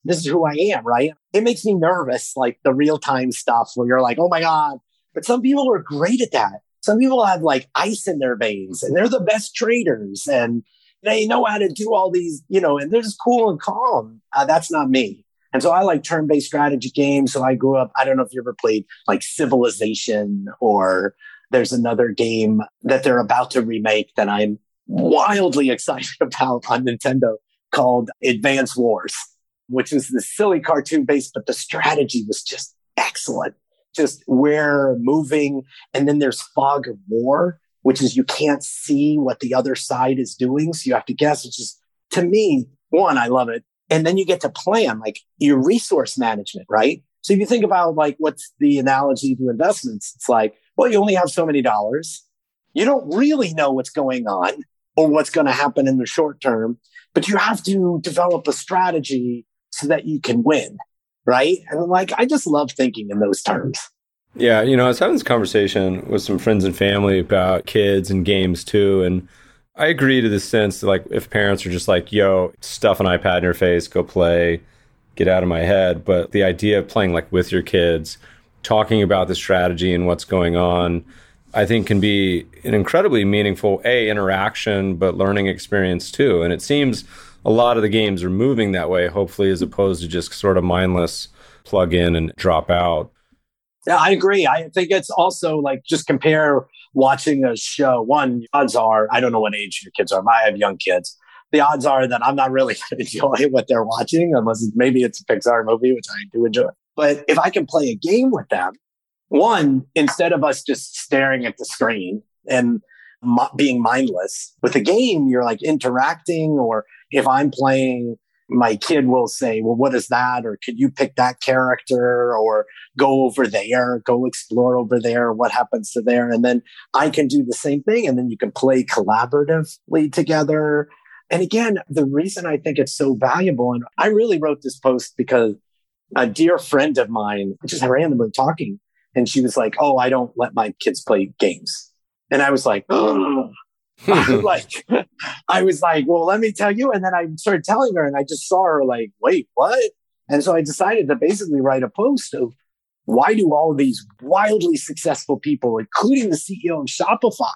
this is who I am, right? It makes me nervous, like the real-time stuff where you're like, oh my God. But some people are great at that. Some people have like ice in their veins and they're the best traders and they know how to do all these, you know, and they're just cool and calm. Uh, that's not me. And so I like turn-based strategy games. So I grew up, I don't know if you ever played like Civilization, or there's another game that they're about to remake that I'm wildly excited about on Nintendo called Advance Wars, which was the silly cartoon based, but the strategy was just excellent. Just we're moving, and then there's fog of war, which is you can't see what the other side is doing. So you have to guess. It's just, to me, one, I love it. And then you get to plan like your resource management, right? So if you think about like, what's the analogy to investments? It's like, well, you only have so many dollars. You don't really know what's going on or what's going to happen in the short term, but you have to develop a strategy so that you can win, right? And like, I just love thinking in those terms. Yeah, you know, I was having this conversation with some friends and family about kids and games too, and I agree to the sense that, like, if parents are just like, yo, stuff an iPad in your face, go play, get out of my head. But the idea of playing like with your kids, talking about the strategy and what's going on, I think can be an incredibly meaningful, A, interaction, but learning experience too. And it seems a lot of the games are moving that way, hopefully, as opposed to just sort of mindless plug in and drop out. Yeah, I agree. I think it's also like, just compare watching a show. One, odds are, I don't know what age your kids are. I have young kids. The odds are that I'm not really going to enjoy what they're watching, unless it's, maybe it's a Pixar movie, which I do enjoy. But if I can play a game with them, one, instead of us just staring at the screen and m- being mindless, with a game, you're like interacting. Or if I'm playing, my kid will say, well, what is that? Or could you pick that character? Or go over there, go explore over there. What happens to there? And then I can do the same thing. And then you can play collaboratively together. And again, the reason I think it's so valuable, and I really wrote this post because a dear friend of mine, just randomly talking, and she was like, oh, I don't let my kids play games. And I was like, oh. I was like, I was like, well, let me tell you. And then I started telling her, and I just saw her like, wait, what? And so I decided to basically write a post of, why do all of these wildly successful people, including the C E O of Shopify,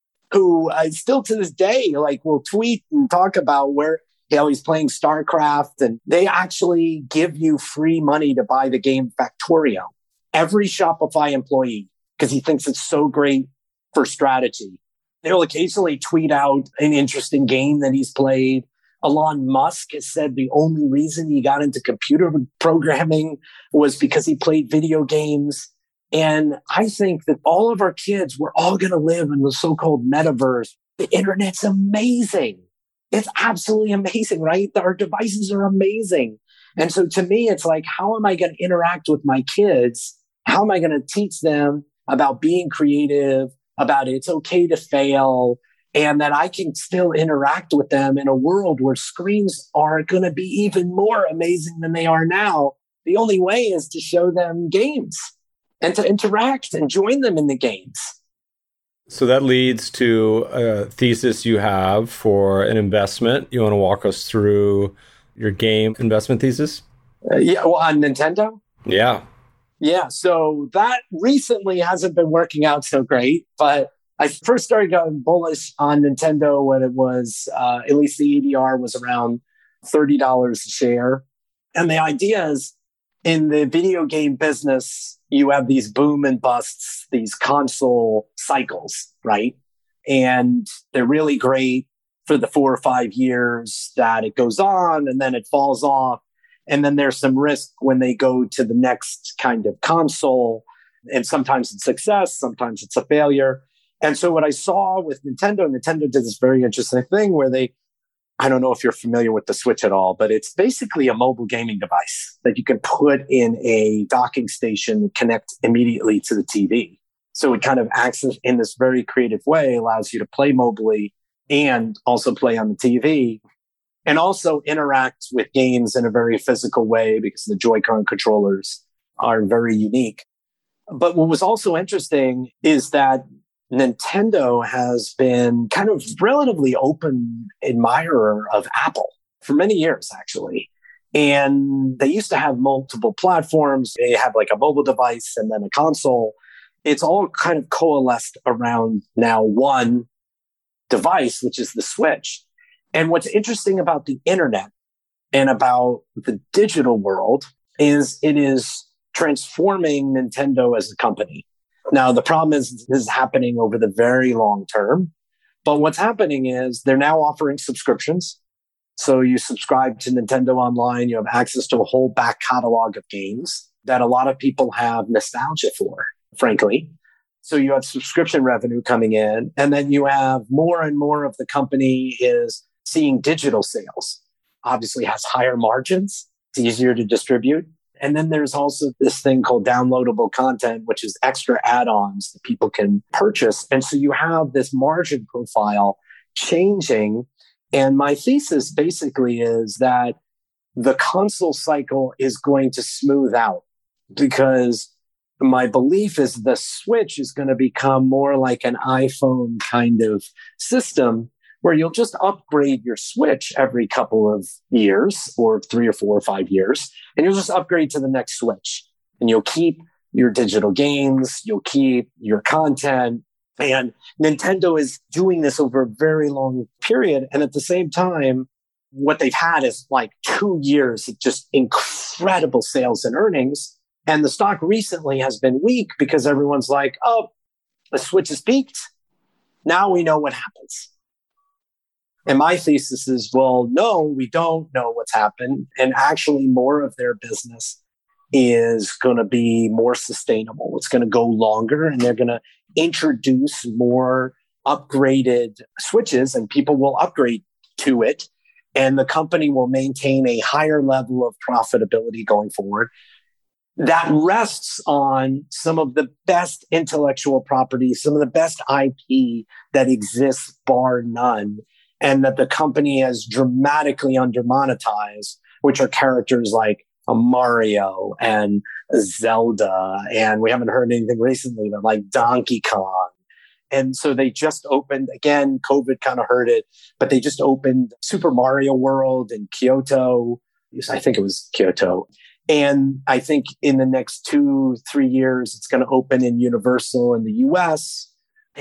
who uh, still to this day, like, will tweet and talk about where, you know, he's playing StarCraft, and they actually give you free money to buy the game Factorio. Every Shopify employee, because he thinks it's so great for strategy. They'll occasionally tweet out an interesting game that he's played. Elon Musk has said the only reason he got into computer programming was because he played video games. And I think that all of our kids, we're all going to live in the so-called metaverse. The internet's amazing. It's absolutely amazing, right? Our devices are amazing. And so to me, it's like, how am I going to interact with my kids? How am I going to teach them about being creative, about it's okay to fail, and that I can still interact with them in a world where screens are going to be even more amazing than they are now? The only way is to show them games and to interact and join them in the games. So that leads to a thesis you have for an investment. You want to walk us through your game investment thesis? Uh, yeah, well, on Nintendo? Yeah. Yeah, so that recently hasn't been working out so great, but I first started going bullish on Nintendo when it was, uh, at least the A D R was around thirty dollars a share. And the idea is, in the video game business, you have these boom and busts, these console cycles, right? And they're really great for the four or five years that it goes on, and then it falls off. And then there's some risk when they go to the next kind of console. And sometimes it's success, sometimes it's a failure. And so what I saw with Nintendo, Nintendo did this very interesting thing where they, I don't know if you're familiar with the Switch at all, but it's basically a mobile gaming device that you can put in a docking station, connect immediately to the T V. So it kind of acts in this very creative way, allows you to play mobily and also play on the T V. And also interact with games in a very physical way because the Joy-Con controllers are very unique. But what was also interesting is that Nintendo has been kind of relatively open admirer of Apple for many years, actually. And they used to have multiple platforms. They have like a mobile device and then a console. It's all kind of coalesced around now one device, which is the Switch. And what's interesting about the internet and about the digital world is it is transforming Nintendo as a company. Now, the problem is this is happening over the very long term. But what's happening is they're now offering subscriptions. So you subscribe to Nintendo Online, you have access to a whole back catalog of games that a lot of people have nostalgia for, frankly. So you have subscription revenue coming in, and then you have more and more of the company is seeing digital sales. Obviously has higher margins. It's easier to distribute. And then there's also this thing called downloadable content, which is extra add-ons that people can purchase. And so you have this margin profile changing. And my thesis basically is that the console cycle is going to smooth out, because my belief is the Switch is going to become more like an iPhone kind of system where you'll just upgrade your Switch every couple of years or three or four or five years, and you'll just upgrade to the next Switch. And you'll keep your digital games, you'll keep your content. And Nintendo is doing this over a very long period. And at the same time, what they've had is like two years of just incredible sales and earnings. And the stock recently has been weak because everyone's like, oh, the Switch has peaked. Now we know what happens. And my thesis is, well, no, we don't know what's happened. And actually more of their business is going to be more sustainable. It's going to go longer, and they're going to introduce more upgraded Switches, and people will upgrade to it. And the company will maintain a higher level of profitability going forward. That rests on some of the best intellectual property, some of the best I P that exists, bar none, and that the company has dramatically under-monetized, which are characters like a Mario and Zelda. And we haven't heard anything recently, but like Donkey Kong. And so they just opened, again, COVID kind of hurt it, but they just opened Super Mario World in Kyoto. I think it was Kyoto. And I think in the next two, three years, it's going to open in Universal in the U S.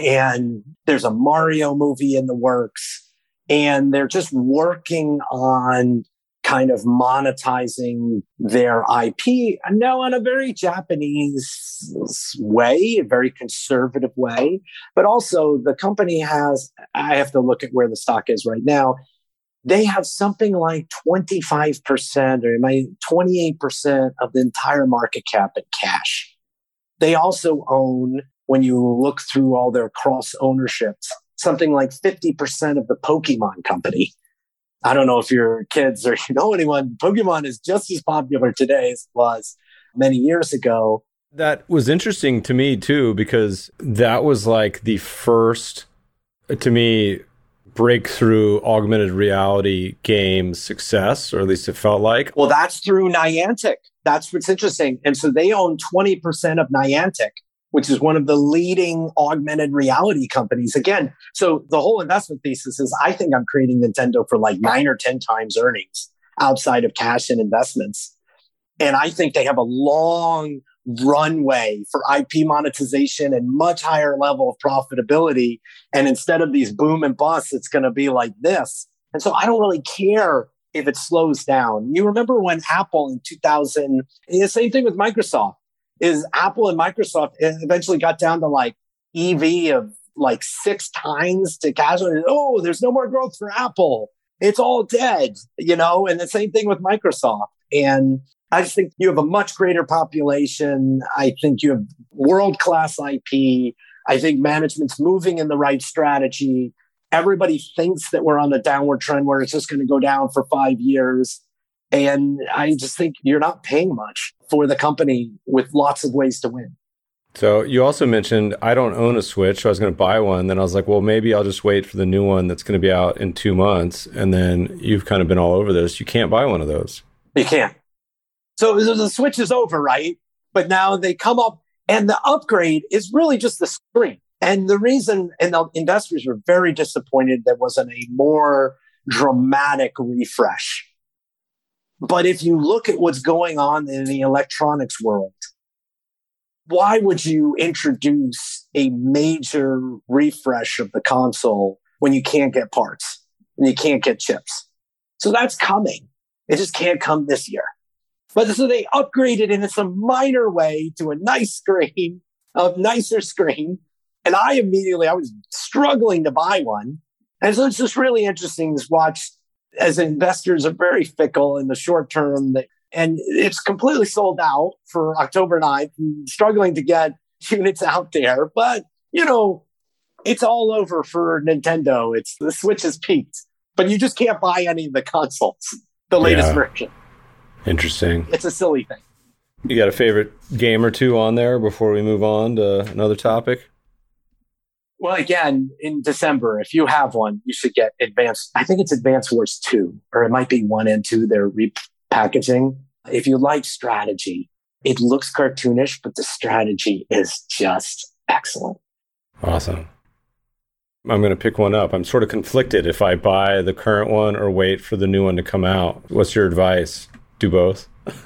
And there's a Mario movie in the works. And they're just working on kind of monetizing their I P, and now in a very Japanese way, a very conservative way. But also the company has, I have to look at where the stock is right now. They have something like twenty-five percent or twenty-eight percent of the entire market cap in cash. They also own, when you look through all their cross ownerships, something like fifty percent of the Pokemon company. I don't know if your kids or you know anyone, Pokemon is just as popular today as it was many years ago. That was interesting to me too, because that was like the first, to me, breakthrough augmented reality game success, or at least it felt like. Well, that's through Niantic. That's what's interesting. And so they own twenty percent of Niantic, which is one of the leading augmented reality companies. Again, so the whole investment thesis is I think I'm creating Nintendo for like nine or ten times earnings outside of cash and investments. And I think they have a long runway for I P monetization and much higher level of profitability. And instead of these boom and bust, it's going to be like this. And so I don't really care if it slows down. You remember when Apple in two thousand, the same thing with Microsoft, is Apple and Microsoft eventually got down to like E V of like six times to cash. Oh, there's no more growth for Apple. It's all dead, you know, and the same thing with Microsoft. And I just think you have a much greater population. I think you have world-class I P. I think management's moving in the right strategy. Everybody thinks that we're on a downward trend where it's just going to go down for five years. And I just think you're not paying much for the company with lots of ways to win. So you also mentioned, I don't own a Switch, so I was going to buy one. Then I was like, well, maybe I'll just wait for the new one that's going to be out in two months. And then you've kind of been all over this. You can't buy one of those. You can't. So the Switch is over, right? But now they come up, and the upgrade is really just the screen. And the reason, and the investors were very disappointed there wasn't a more dramatic refresh. But if you look at what's going on in the electronics world, why would you introduce a major refresh of the console when you can't get parts and you can't get chips? So that's coming. It just can't come this year. But so they upgraded in some minor way to a nice screen, a nicer screen. And I immediately, I was struggling to buy one. And so it's just really interesting to watch as investors are very fickle in the short term. And it's completely sold out for October ninth, struggling to get units out there. But, you know, it's all over for Nintendo. It's the Switch has peaked, but you just can't buy any of the consoles, the latest Yeah. version. Interesting. It's a silly thing. You got a favorite game or two on there before we move on to another topic? Well, again, in December, if you have one, you should get Advanced. I think it's Advanced Wars two, or it might be one and two. They're repackaging. If you like strategy, it looks cartoonish, but the strategy is just excellent. Awesome. I'm going to pick one up. I'm sort of conflicted if I buy the current one or wait for the new one to come out. What's your advice? Do both?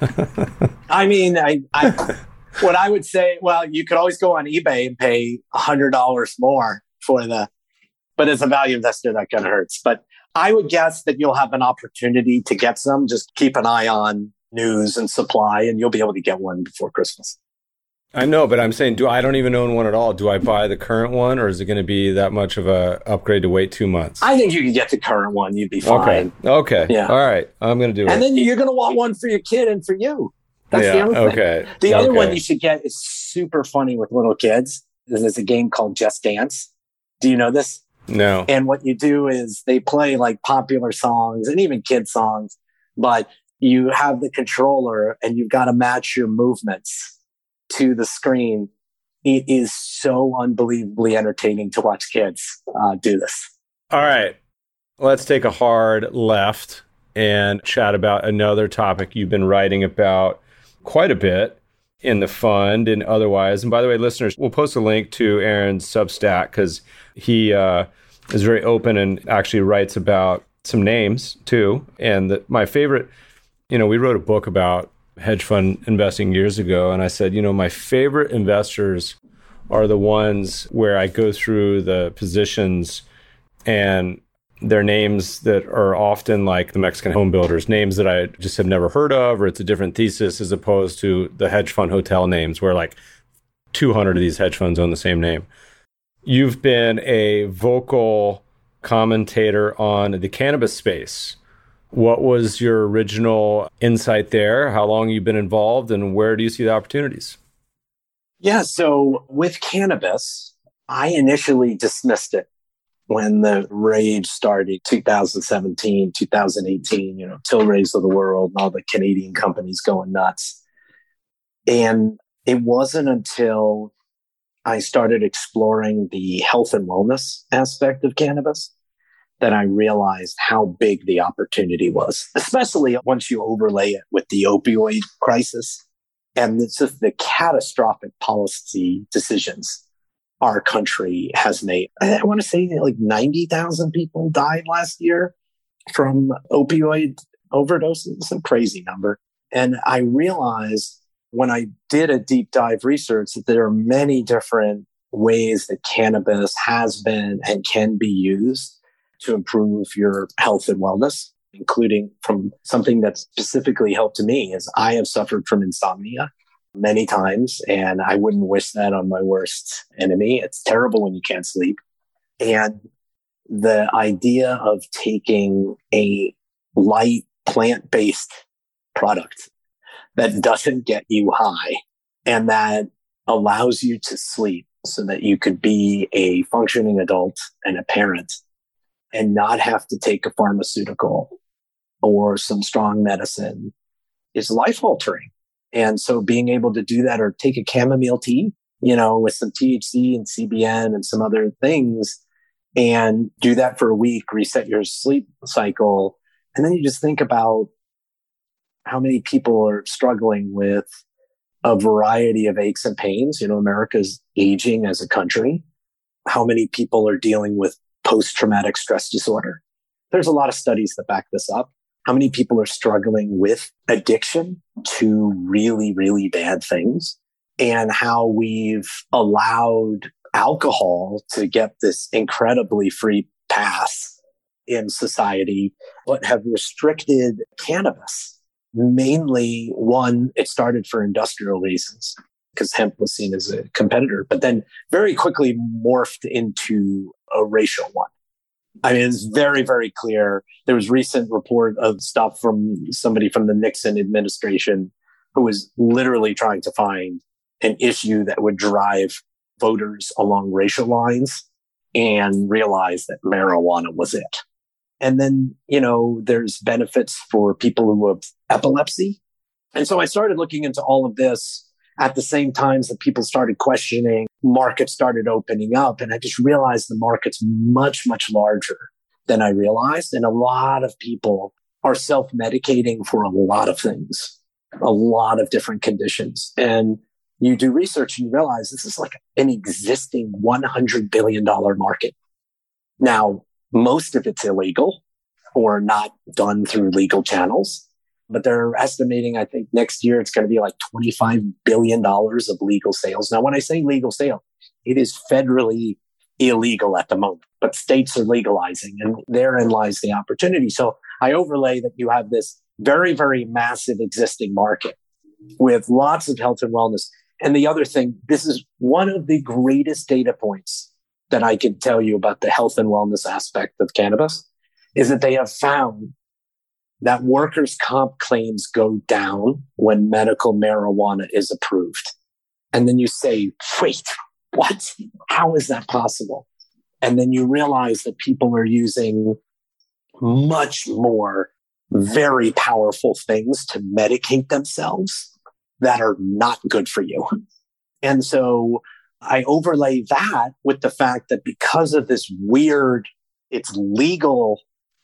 I mean, I, I what I would say, well, you could always go on eBay and pay one hundred dollars more for the, but as a value investor, that kind of hurts. But I would guess that you'll have an opportunity to get some. Just keep an eye on news and supply, and you'll be able to get one before Christmas. I know, but I'm saying, do I don't even own one at all. Do I buy the current one, or is it going to be that much of a upgrade to wait two months? I think you can get the current one. You'd be fine. Okay. Okay. Yeah. All right. I'm going to do and it. And then you're going to want one for your kid and for you. That's yeah. the other thing. Okay. The other okay. one you should get is super funny with little kids. There's a game called Just Dance. Do you know this? No. And what you do is they play like popular songs and even kid songs, but you have the controller and you've got to match your movements to the screen. It is so unbelievably entertaining to watch kids uh, do this. All right. Let's take a hard left and chat about another topic you've been writing about quite a bit in the fund and otherwise. And by the way, listeners, we'll post a link to Aaron's Substack because he uh, is very open and actually writes about some names too. And the, my favorite, you know, we wrote a book about hedge fund investing years ago. And I said, you know, my favorite investors are the ones where I go through the positions and they're names that are often like the Mexican home builders, names that I just have never heard of, or it's a different thesis as opposed to the hedge fund hotel names where like two hundred of these hedge funds own the same name. You've been a vocal commentator on the cannabis space. What was your original insight there? How long have you been involved and where do you see the opportunities? Yeah, so with cannabis, I initially dismissed it when the rage started, two thousand seventeen, two thousand eighteen, you know, Tilray's of the world and all the Canadian companies going nuts. And it wasn't until I started exploring the health and wellness aspect of cannabis that I realized how big the opportunity was, especially once you overlay it with the opioid crisis and it's just the catastrophic policy decisions our country has made. I want to say like ninety thousand people died last year from opioid overdoses. It's a crazy number. And I realized when I did a deep dive research that there are many different ways that cannabis has been and can be used to improve your health and wellness, including from something that specifically helped to me is I have suffered from insomnia many times, and I wouldn't wish that on my worst enemy. It's terrible when you can't sleep. And the idea of taking a light plant-based product that doesn't get you high and that allows you to sleep so that you could be a functioning adult and a parent and not have to take a pharmaceutical or some strong medicine is life altering. And so being able to do that or take a chamomile tea, you know, with some T H C and C B N and some other things and do that for a week, reset your sleep cycle. And then you just think about how many people are struggling with a variety of aches and pains. You know, America's aging as a country. How many people are dealing with post-traumatic stress disorder? There's a lot of studies that back this up. how many people are struggling with addiction to really, really bad things, and how we've allowed alcohol to get this incredibly free pass in society, but have restricted cannabis. Mainly, one, it started for industrial reasons because hemp was seen as a competitor, but then very quickly morphed into a racial one. I mean, it's very, very clear. There was recent report of stuff from somebody from the Nixon administration who was literally trying to find an issue that would drive voters along racial lines and realized that marijuana was it. And then, you know, there's benefits for people who have epilepsy. And so I started looking into all of this at the same time that people started questioning, markets started opening up. And I just realized the market's much, much larger than I realized. And a lot of people are self-medicating for a lot of things, a lot of different conditions. And you do research and you realize this is like an existing one hundred billion dollars market. Now, most of it's illegal or not done through legal channels, but they're estimating, I think next year it's going to be like twenty-five billion dollars of legal sales. Now, when I say legal sale, it is federally illegal at the moment, but states are legalizing, and therein lies the opportunity. So I overlay that you have this very, very massive existing market with lots of health and wellness. And the other thing, this is one of the greatest data points that I can tell you about the health and wellness aspect of cannabis, is that they have found that workers' comp claims go down when medical marijuana is approved. And then you say, wait, what? How is that possible? And then you realize that people are using much more very powerful things to medicate themselves that are not good for you. And so I overlay that with the fact that because of this weird, it's legal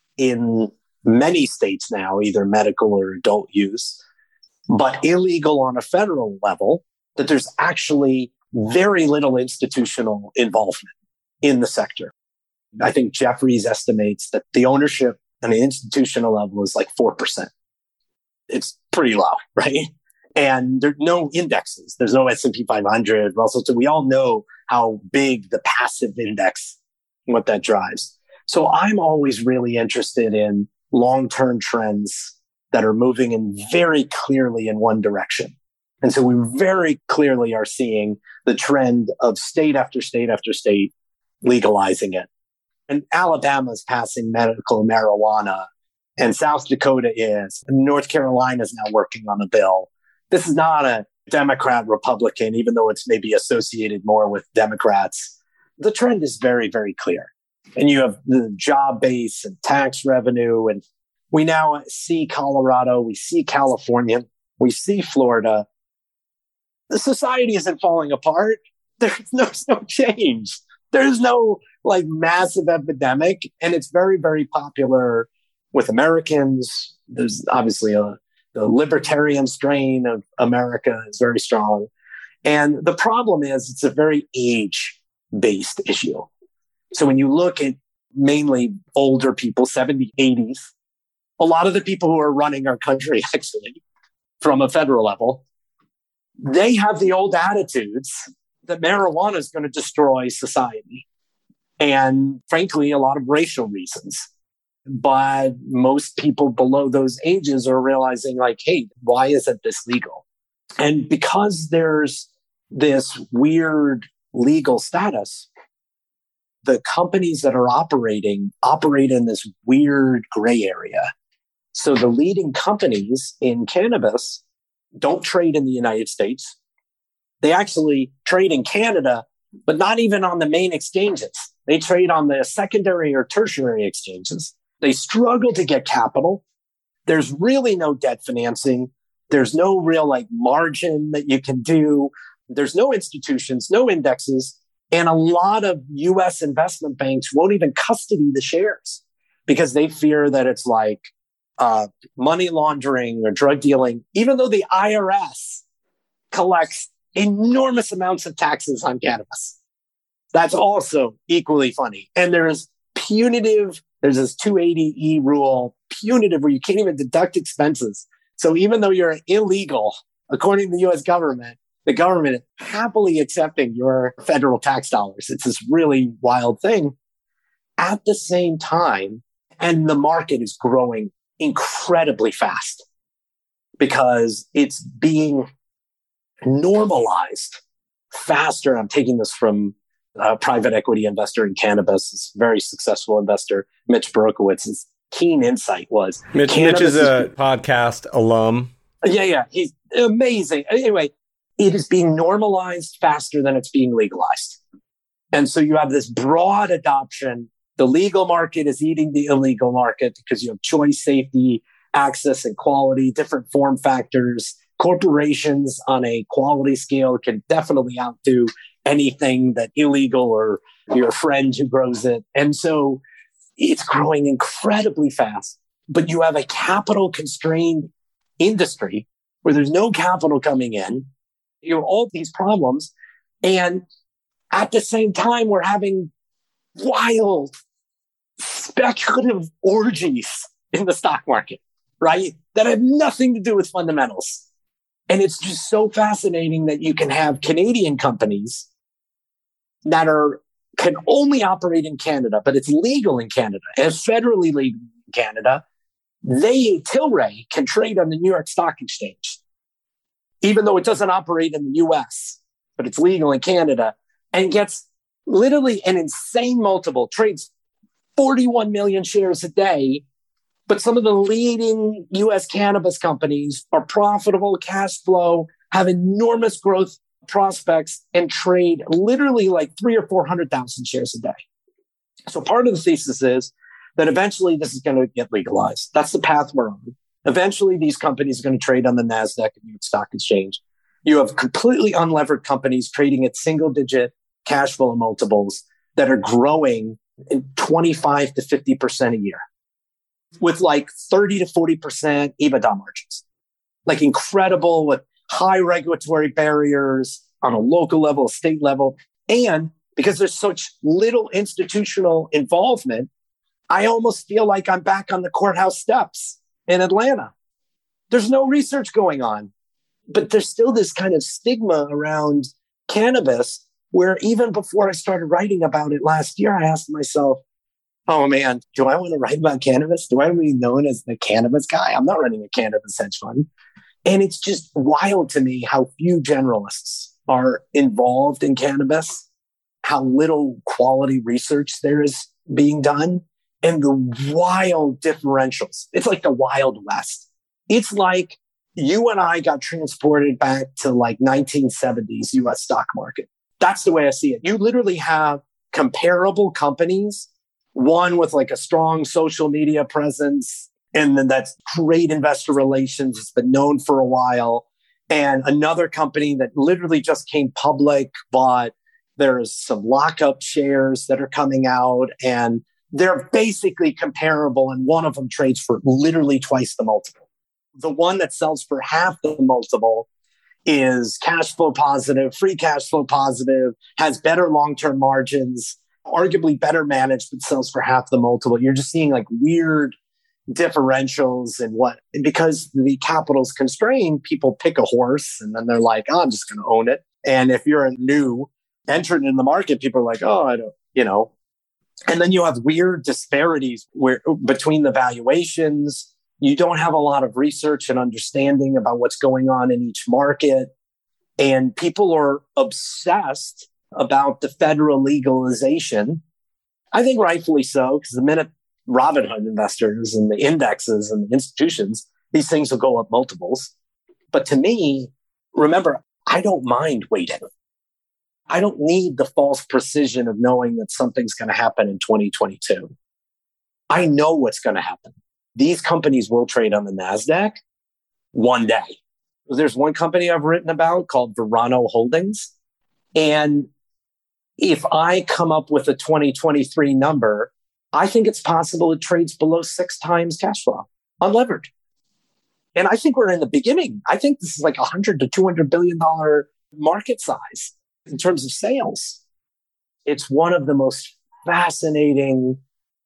in many states now, either medical or adult use, but illegal on a federal level, that there's actually very little institutional involvement in the sector. I think Jefferies estimates that the ownership on an institutional level is like four percent. It's pretty low, right? And there are no indexes. There's no S and P five hundred, Russell. So we all know how big the passive index, what that drives. So I'm always really interested in long-term trends that are moving in very clearly in one direction. And so we very clearly are seeing the trend of state after state after state legalizing it. And Alabama is passing medical marijuana, and South Dakota is, and North Carolina is now working on a bill. This is not a Democrat Republican, even though it's maybe associated more with Democrats. The trend is very, very clear. And you have the job base and tax revenue. And we now see Colorado, we see California, we see Florida. The society isn't falling apart. There's no, there's no change. There's no like massive epidemic. And it's very, very popular with Americans. There's obviously a the libertarian strain of America is very strong. And the problem is it's a very age-based issue. So when you look at mainly older people, seventies, eighties, a lot of the people who are running our country actually from a federal level, they have the old attitudes that marijuana is going to destroy society. And frankly, a lot of racial reasons. But most people below those ages are realizing like, hey, why isn't this legal? And because there's this weird legal status, the companies that are operating operate in this weird gray area. So the leading companies in cannabis don't trade in the United States. They actually trade in Canada, but not even on the main exchanges. They trade on the secondary or tertiary exchanges. They struggle to get capital. There's really no debt financing. There's no real like margin that you can do. There's no institutions, no indexes. And a lot of U S investment banks won't even custody the shares because they fear that it's like uh, money laundering or drug dealing, even though the I R S collects enormous amounts of taxes on cannabis. That's also equally funny. And there's punitive There's this two eighty E rule, punitive, where you can't even deduct expenses. So even though you're illegal, according to the U S government, the government is happily accepting your federal tax dollars. It's this really wild thing. At the same time, and the market is growing incredibly fast because it's being normalized faster. I'm taking this from a private equity investor in cannabis, this very successful investor, Mitch Berokowitz's keen insight was... Mitch, Mitch is a is, podcast alum. Yeah, yeah. He's amazing. Anyway, it is being normalized faster than it's being legalized. And so you have this broad adoption. The legal market is eating the illegal market because you have choice, safety, access, and quality, different form factors. Corporations on a quality scale can definitely outdo anything that illegal or your friend who grows it. And so it's growing incredibly fast. But you have a capital constrained industry where there's no capital coming in. You have all these problems. And at the same time, we're having wild speculative orgies in the stock market, right? That have nothing to do with fundamentals. And it's just so fascinating that you can have Canadian companies that are can only operate in Canada, but it's legal in Canada, and it's federally legal in Canada. They, Tilray, can trade on the New York Stock Exchange, even though it doesn't operate in the U S, but it's legal in Canada, and gets literally an insane multiple, trades forty-one million shares a day. But some of the leading U S cannabis companies are profitable, cash flow, have enormous growth prospects, and trade literally like three or four hundred thousand shares a day. So part of the thesis is that eventually this is going to get legalized. That's the path we're on. Eventually, these companies are going to trade on the NASDAQ and New York Stock Exchange. You have completely unlevered companies trading at single-digit cash flow multiples that are growing in twenty-five to fifty percent a year, with like thirty to forty percent EBITDA margins, like incredible, with high regulatory barriers on a local level, state level. And because there's such little institutional involvement, I almost feel like I'm back on the courthouse steps in Atlanta. There's no research going on, but there's still this kind of stigma around cannabis where even before I started writing about it last year, I asked myself, oh man, do I want to write about cannabis? Do I want to be known as the cannabis guy? I'm not running a cannabis hedge fund. And it's just wild to me how few generalists are involved in cannabis, how little quality research there is being done, and the wild differentials. It's like the Wild West. It's like you and I got transported back to like nineteen seventies U S stock market. That's the way I see it. You literally have comparable companies, one with like a strong social media presence, and then that's great investor relations. It's been known for a while. And another company that literally just came public, but there's some lockup shares that are coming out, and they're basically comparable. And one of them trades for literally twice the multiple. The one that sells for half the multiple is cash flow positive, free cash flow positive, has better long-term margins, arguably better managed, but sells for half the multiple. You're just seeing like weird differentials and what, because the capital's constrained, people pick a horse and then they're like, oh, I'm just going to own it. And if you're a new entrant in the market, people are like, oh, I don't, you know, and then you have weird disparities where between the valuations, you don't have a lot of research and understanding about what's going on in each market. And people are obsessed about the federal legalization. I think rightfully so, because the minute Robinhood investors and the indexes and the institutions, these things will go up multiples. But to me, remember, I don't mind waiting. I don't need the false precision of knowing that something's going to happen in twenty twenty-two. I know what's going to happen. These companies will trade on the NASDAQ one day. There's one company I've written about called Verano Holdings. And if I come up with a twenty twenty-three number, I think it's possible it trades below six times cash flow, unlevered. And I think we're in the beginning. I think this is like a one hundred to two hundred billion dollars market size in terms of sales. It's one of the most fascinating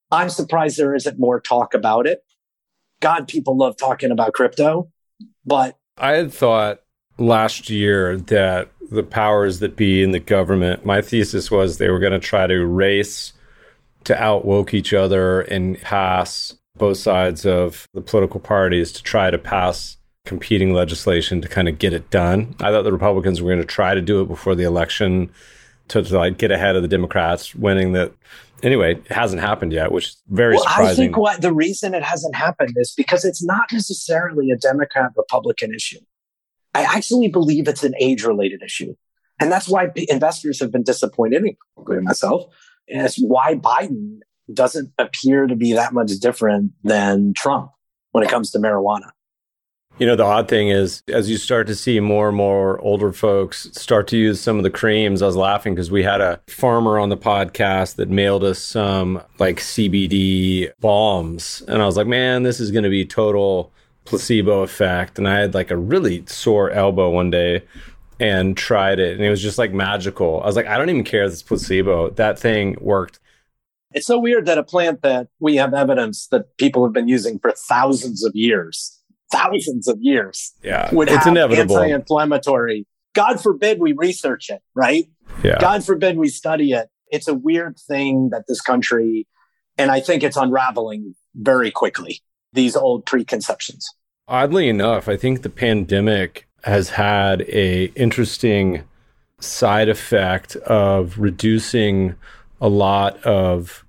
I'm surprised there isn't more talk about it. God, people love talking about crypto, but I had thought last year that the powers that be in the government, my thesis was they were going to try to race to outwoke each other and pass both sides of the political parties to try to pass competing legislation to kind of get it done. I thought the Republicans were going to try to do it before the election to, to like get ahead of the Democrats winning that. Anyway, it hasn't happened yet, which is very well, surprising. I think what the reason it hasn't happened is because it's not necessarily a Democrat-Republican issue. I actually believe it's an age-related issue. And that's why investors have been disappointed, including myself, as why Biden doesn't appear to be that much different than Trump when it comes to marijuana. You know, the odd thing is, as you start to see more and more older folks start to use some of the creams, I was laughing because we had a farmer on the podcast that mailed us some like C B D balms. And I was like, man, this is going to be total placebo effect. And I had like a really sore elbow one day and tried it. And it was just like magical. I was like, I don't even care if it's placebo. That thing worked. It's so weird that a plant that we have evidence that people have been using for thousands of years thousands of years yeah, would it's have inevitable. Anti-inflammatory. God forbid we research it, right? Yeah. God forbid we study it. It's a weird thing that this country, and I think it's unraveling very quickly, these old preconceptions. Oddly enough, I think the pandemic has had a interesting side effect of reducing a lot of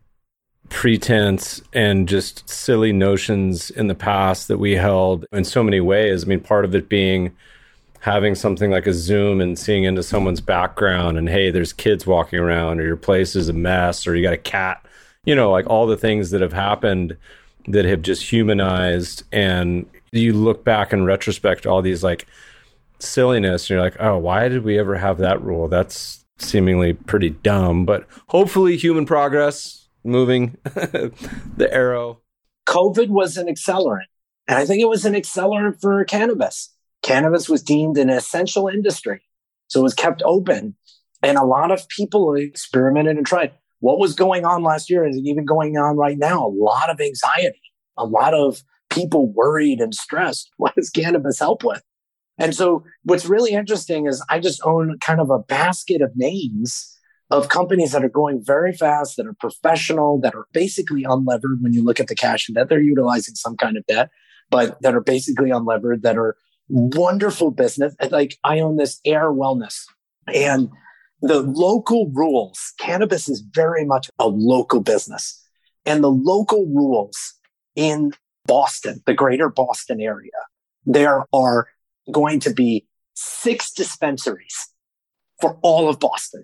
pretense and just silly notions in the past that we held in so many ways. I mean, part of it being having something like a Zoom and seeing into someone's background and, hey, there's kids walking around, or your place is a mess, or you got a cat, you know, like all the things that have happened that have just humanized. And you look back in retrospect, all these like silliness, and you're like, oh, why did we ever have that rule? That's seemingly pretty dumb, but hopefully human progress, moving the arrow. COVID was an accelerant. And I think it was an accelerant for cannabis. Cannabis was deemed an essential industry. So it was kept open. And a lot of people experimented and tried. What was going on last year is even going on right now. A lot of anxiety, a lot of people worried and stressed. What does cannabis help with? And so what's really interesting is I just own kind of a basket of names of companies that are growing very fast, that are professional, that are basically unlevered when you look at the cash and that they're utilizing some kind of debt, but that are basically unlevered, that are wonderful business. Like I own this Air Wellness, and the local rules, cannabis is very much a local business, and the local rules in Boston, the greater Boston area, there are going to be six dispensaries for all of Boston.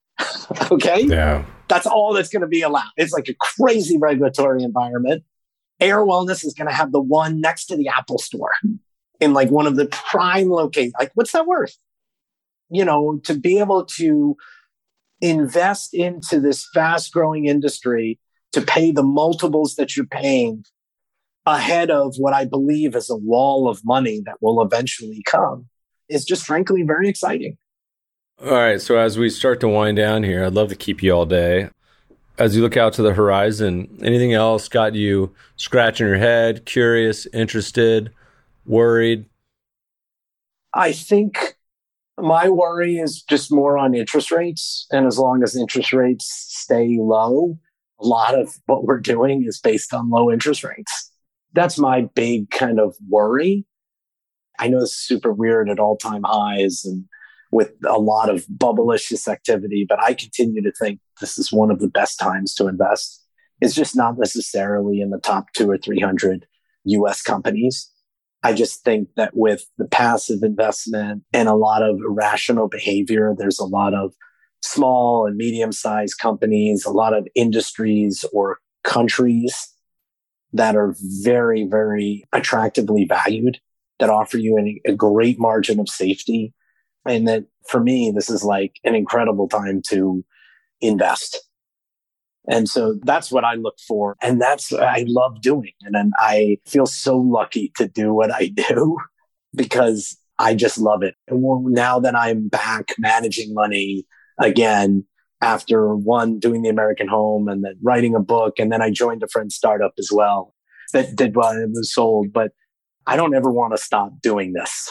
Okay? Yeah. That's all that's going to be allowed. It's like a crazy regulatory environment. Air Wellness is going to have the one next to the Apple Store in like one of the prime locations. Like, what's that worth? You know, to be able to invest into this fast growing industry, to pay the multiples that you're paying ahead of what I believe is a wall of money that will eventually come is just frankly very exciting. All right. So as we start to wind down here, I'd love to keep you all day. As you look out to the horizon, anything else got you scratching your head, curious, interested, worried? I think my worry is just more on interest rates. And as long as interest rates stay low, a lot of what we're doing is based on low interest rates. That's my big kind of worry. I know it's super weird at all-time highs and with a lot of bubblicious activity, but I continue to think this is one of the best times to invest. It's just not necessarily in the top two or three hundred U S companies. I just think that with the passive investment and a lot of irrational behavior, there's a lot of small and medium-sized companies, a lot of industries or countries that are very, very attractively valued, that offer you an, a great margin of safety. And that for me, this is like an incredible time to invest. And so that's what I look for. And that's what I love doing. And then I feel so lucky to do what I do because I just love it. And now that I'm back managing money again, after one, doing the American Home and then writing a book. And then I joined a friend's startup as well that did well, it was sold. But I don't ever want to stop doing this.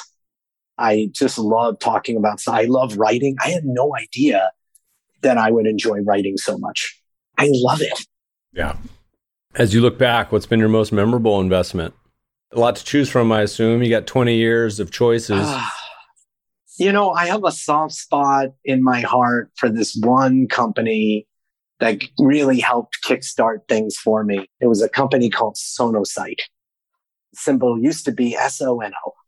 I just love talking about, I love writing. I had no idea that I would enjoy writing so much. I love it. Yeah. As you look back, what's been your most memorable investment? A lot to choose from, I assume. You got twenty years of choices. Uh, you know, I have a soft spot in my heart for this one company that really helped kickstart things for me. It was a company called Sonosite. Symbol used to be S O N O.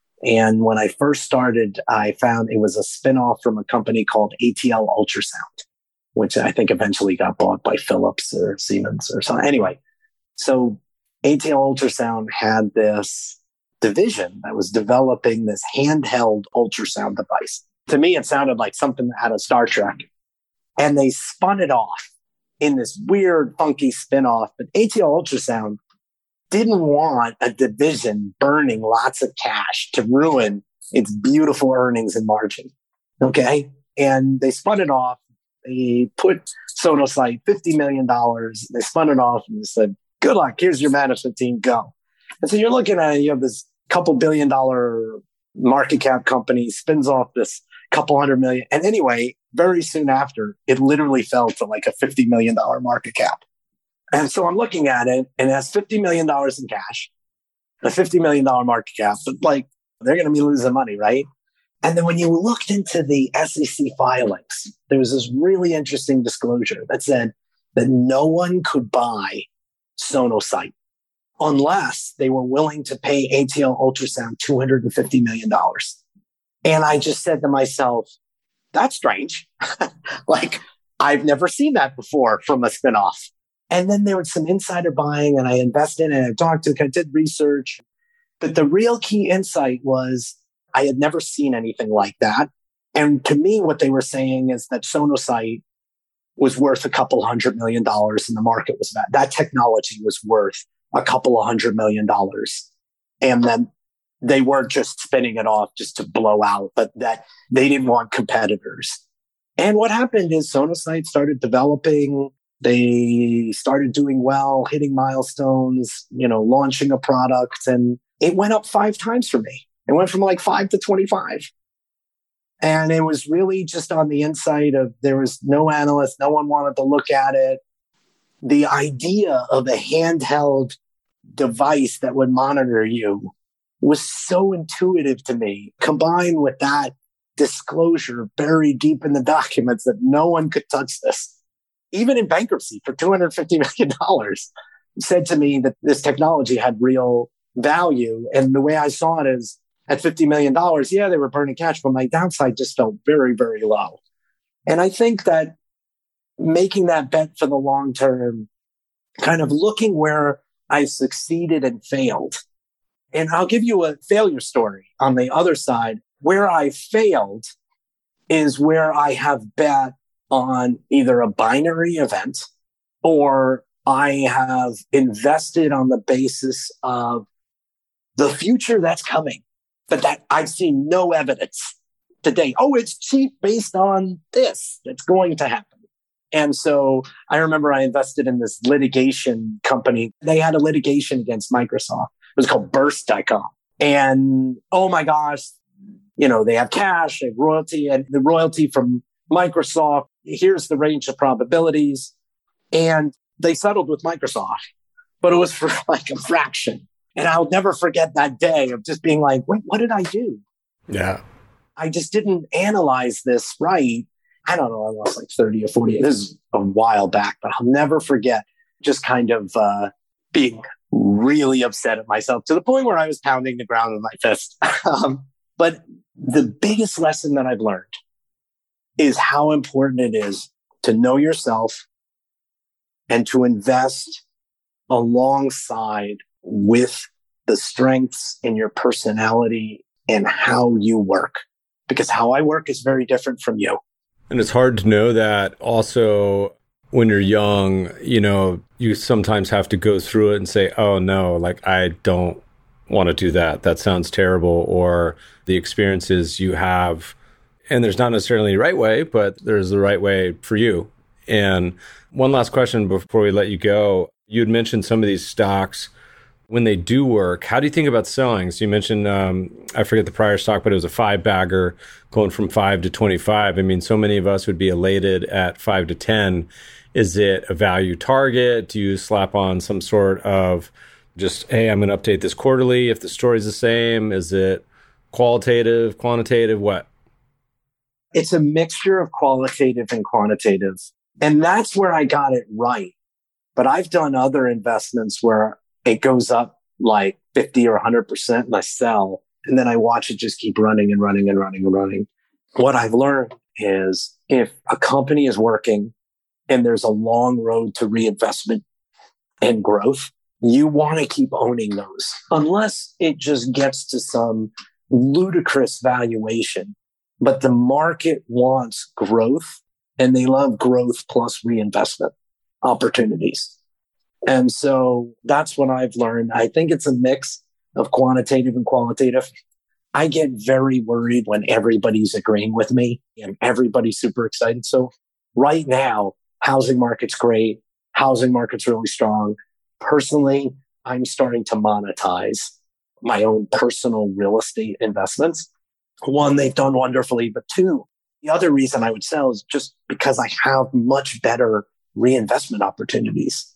And when I first started, I found it was a spinoff from a company called A T L Ultrasound, which I think eventually got bought by Philips or Siemens or something. Anyway, so A T L Ultrasound had this division that was developing this handheld ultrasound device. To me, it sounded like something out of Star Trek. And they spun it off in this weird, funky spinoff. But A T L Ultrasound didn't want a division burning lots of cash to ruin its beautiful earnings and margin. Okay. And they spun it off. They put Sonosite fifty million dollars. They spun it off and they said, good luck. Here's your management team. Go. And so you're looking at it, you have this couple billion dollar market cap company spins off this couple hundred million. And anyway, very soon after, it literally fell to like a fifty million dollars market cap. And so I'm looking at it and it has fifty million dollars in cash, a fifty million dollars market cap, but like they're going to be losing money, right? And then when you looked into the S E C filings, there was this really interesting disclosure that said that no one could buy Sonosite unless they were willing to pay A T L Ultrasound two hundred fifty million dollars. And I just said to myself, that's strange. Like, I've never seen that before from a spinoff. And then there was some insider buying and I invested and I talked to, I did research. But the real key insight was I had never seen anything like that. And to me, what they were saying is that Sonosite was worth a couple hundred million dollars and the market was that. That technology was worth a couple of hundred million dollars. And then they weren't just spinning it off just to blow out, but that they didn't want competitors. And what happened is Sonosite started developing. They started doing well, hitting milestones, you know, launching a product, and it went up five times for me. It went from like five to twenty-five. And it was really just on the insight of there was no analyst, no one wanted to look at it. The idea of a handheld device that would monitor you was so intuitive to me, combined with that disclosure buried deep in the documents that no one could touch this. Even in bankruptcy for two hundred fifty million dollars, said to me that this technology had real value. And the way I saw it is at fifty million dollars, yeah, they were burning cash, but my downside just felt very, very low. And I think that making that bet for the long term, kind of looking where I succeeded and failed. And I'll give you a failure story on the other side. Where I failed is where I have bet on either a binary event or I have invested on the basis of the future that's coming, but that I've seen no evidence today. Oh, it's cheap based on this that's going to happen. And so I remember I invested in this litigation company. They had a litigation against Microsoft. It was called Burst dot com. And oh my gosh, you know, they have cash, they have royalty, and the royalty from Microsoft, here's the range of probabilities. And they settled with Microsoft, but it was for like a fraction. And I'll never forget that day of just being like, wait, what did I do? Yeah. I just didn't analyze this right. I don't know, I lost like thirty or forty. This is a while back, but I'll never forget just kind of uh, being really upset at myself to the point where I was pounding the ground with my fist. um, but the biggest lesson that I've learned is how important it is to know yourself and to invest alongside with the strengths in your personality and how you work. Because how I work is very different from you. And it's hard to know that also when you're young, you know, you sometimes have to go through it and say, oh no, like I don't want to do that. That sounds terrible. Or the experiences you have And there's not necessarily a right way, but there's the right way for you. And one last question before we let you go. You had mentioned some of these stocks, when they do work, how do you think about selling? So you mentioned, um, I forget the prior stock, but it was a five bagger going from five to twenty-five. I mean, so many of us would be elated at five to ten. Is it a value target? Do you slap on some sort of just, hey, I'm going to update this quarterly if the story's the same? Is it qualitative, quantitative, what? It's a mixture of qualitative and quantitative. And that's where I got it right. But I've done other investments where it goes up like fifty or one hundred percent and I sell. And then I watch it just keep running and running and running and running. What I've learned is if a company is working and there's a long road to reinvestment and growth, you want to keep owning those unless it just gets to some ludicrous valuation. But the market wants growth and they love growth plus reinvestment opportunities. And so that's what I've learned. I think it's a mix of quantitative and qualitative. I get very worried when everybody's agreeing with me and everybody's super excited. So right now, housing market's great. Housing market's really strong. Personally, I'm starting to monetize my own personal real estate investments. One, they've done wonderfully, but two, the other reason I would sell is just because I have much better reinvestment opportunities.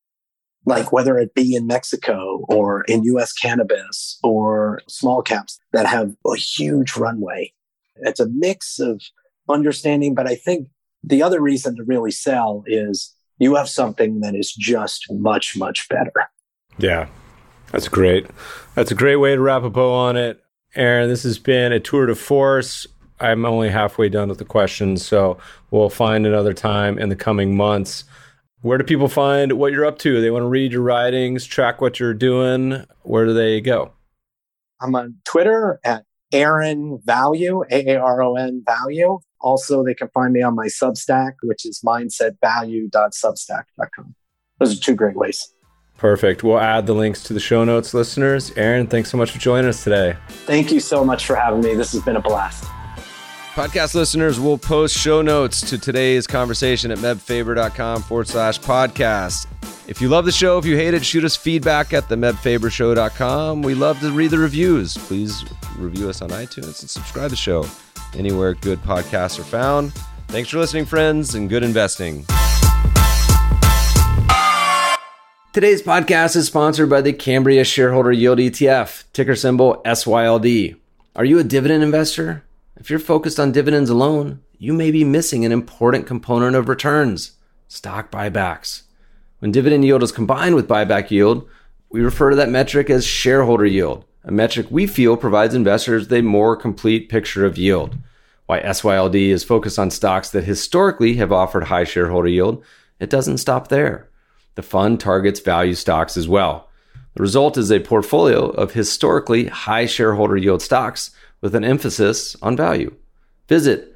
Like whether it be in Mexico or in U S cannabis or small caps that have a huge runway. It's a mix of understanding, but I think the other reason to really sell is you have something that is just much, much better. Yeah, that's great. That's a great way to wrap a bow on it. Aaron, this has been a tour de force. I'm only halfway done with the questions, so we'll find another time in the coming months. Where do people find what you're up to? They want to read your writings, track what you're doing. Where do they go? I'm on Twitter at Aaron Value, A A R O N Value. Also, they can find me on my Substack, which is mindset value dot substack dot com. Those are two great ways. Perfect. We'll add the links to the show notes, listeners. Aaron, thanks so much for joining us today. Thank you so much for having me. This has been a blast. Podcast listeners will post show notes to today's conversation at mebfaber.com forward slash podcast. If you love the show, if you hate it, shoot us feedback at the meb faber show dot com. We love to read the reviews. Please review us on iTunes and subscribe to the show anywhere good podcasts are found. Thanks for listening, friends, and good investing. Today's podcast is sponsored by the Cambria Shareholder Yield E T F, ticker symbol S Y L D. Are you a dividend investor? If you're focused on dividends alone, you may be missing an important component of returns, stock buybacks. When dividend yield is combined with buyback yield, we refer to that metric as shareholder yield, a metric we feel provides investors a more complete picture of yield. Why S Y L D is focused on stocks that historically have offered high shareholder yield, it doesn't stop there. The fund targets value stocks as well. The result is a portfolio of historically high shareholder yield stocks with an emphasis on value. Visit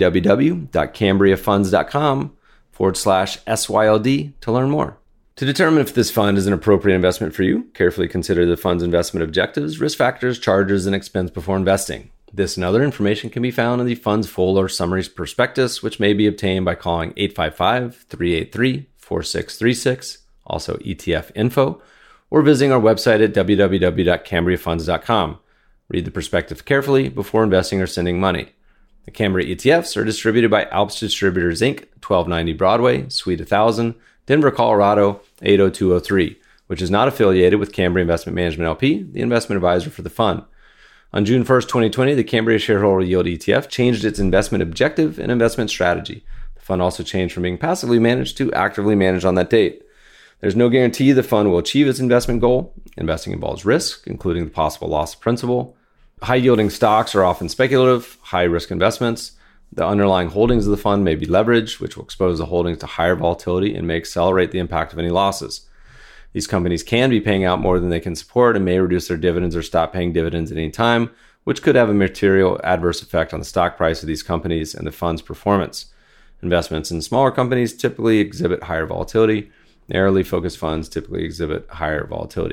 www.cambriafunds.com forward slash SYLD to learn more. To determine if this fund is an appropriate investment for you, carefully consider the fund's investment objectives, risk factors, charges, and expense before investing. This and other information can be found in the fund's full or summary prospectus, which may be obtained by calling eight five five, three eight three, four six three six, also E T F info, or visiting our website at w w w dot cambria funds dot com. Read the prospectus carefully before investing or sending money. The Cambria E T Fs are distributed by Alps Distributors, Incorporated, twelve ninety Broadway, Suite one thousand, Denver, Colorado, eight oh two oh three, which is not affiliated with Cambria Investment Management L P, the investment advisor for the fund. On June first, twenty twenty, the Cambria Shareholder Yield E T F changed its investment objective and investment strategy. The fund also changed from being passively managed to actively managed on that date. There's no guarantee the fund will achieve its investment goal. Investing involves risk, including the possible loss of principal. High-yielding stocks are often speculative, high-risk investments. The underlying holdings of the fund may be leveraged, which will expose the holdings to higher volatility and may accelerate the impact of any losses. These companies can be paying out more than they can support and may reduce their dividends or stop paying dividends at any time, which could have a material adverse effect on the stock price of these companies and the fund's performance. Investments in smaller companies typically exhibit higher volatility. Narrowly focused funds typically exhibit higher volatility.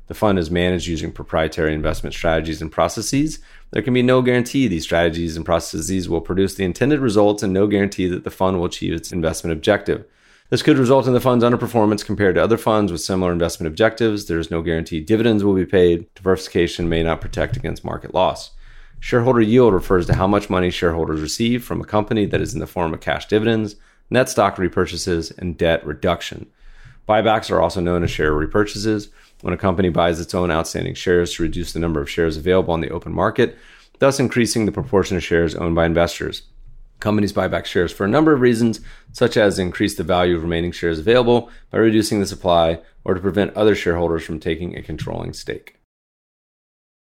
The fund is managed using proprietary investment strategies and processes. There can be no guarantee these strategies and processes will produce the intended results and no guarantee that the fund will achieve its investment objective. This could result in the fund's underperformance compared to other funds with similar investment objectives. There is no guarantee dividends will be paid. Diversification may not protect against market loss. Shareholder yield refers to how much money shareholders receive from a company that is in the form of cash dividends, net stock repurchases, and debt reduction. Buybacks are also known as share repurchases. When a company buys its own outstanding shares to reduce the number of shares available on the open market, thus increasing the proportion of shares owned by investors. Companies buy back shares for a number of reasons, such as increase the value of remaining shares available by reducing the supply or to prevent other shareholders from taking a controlling stake.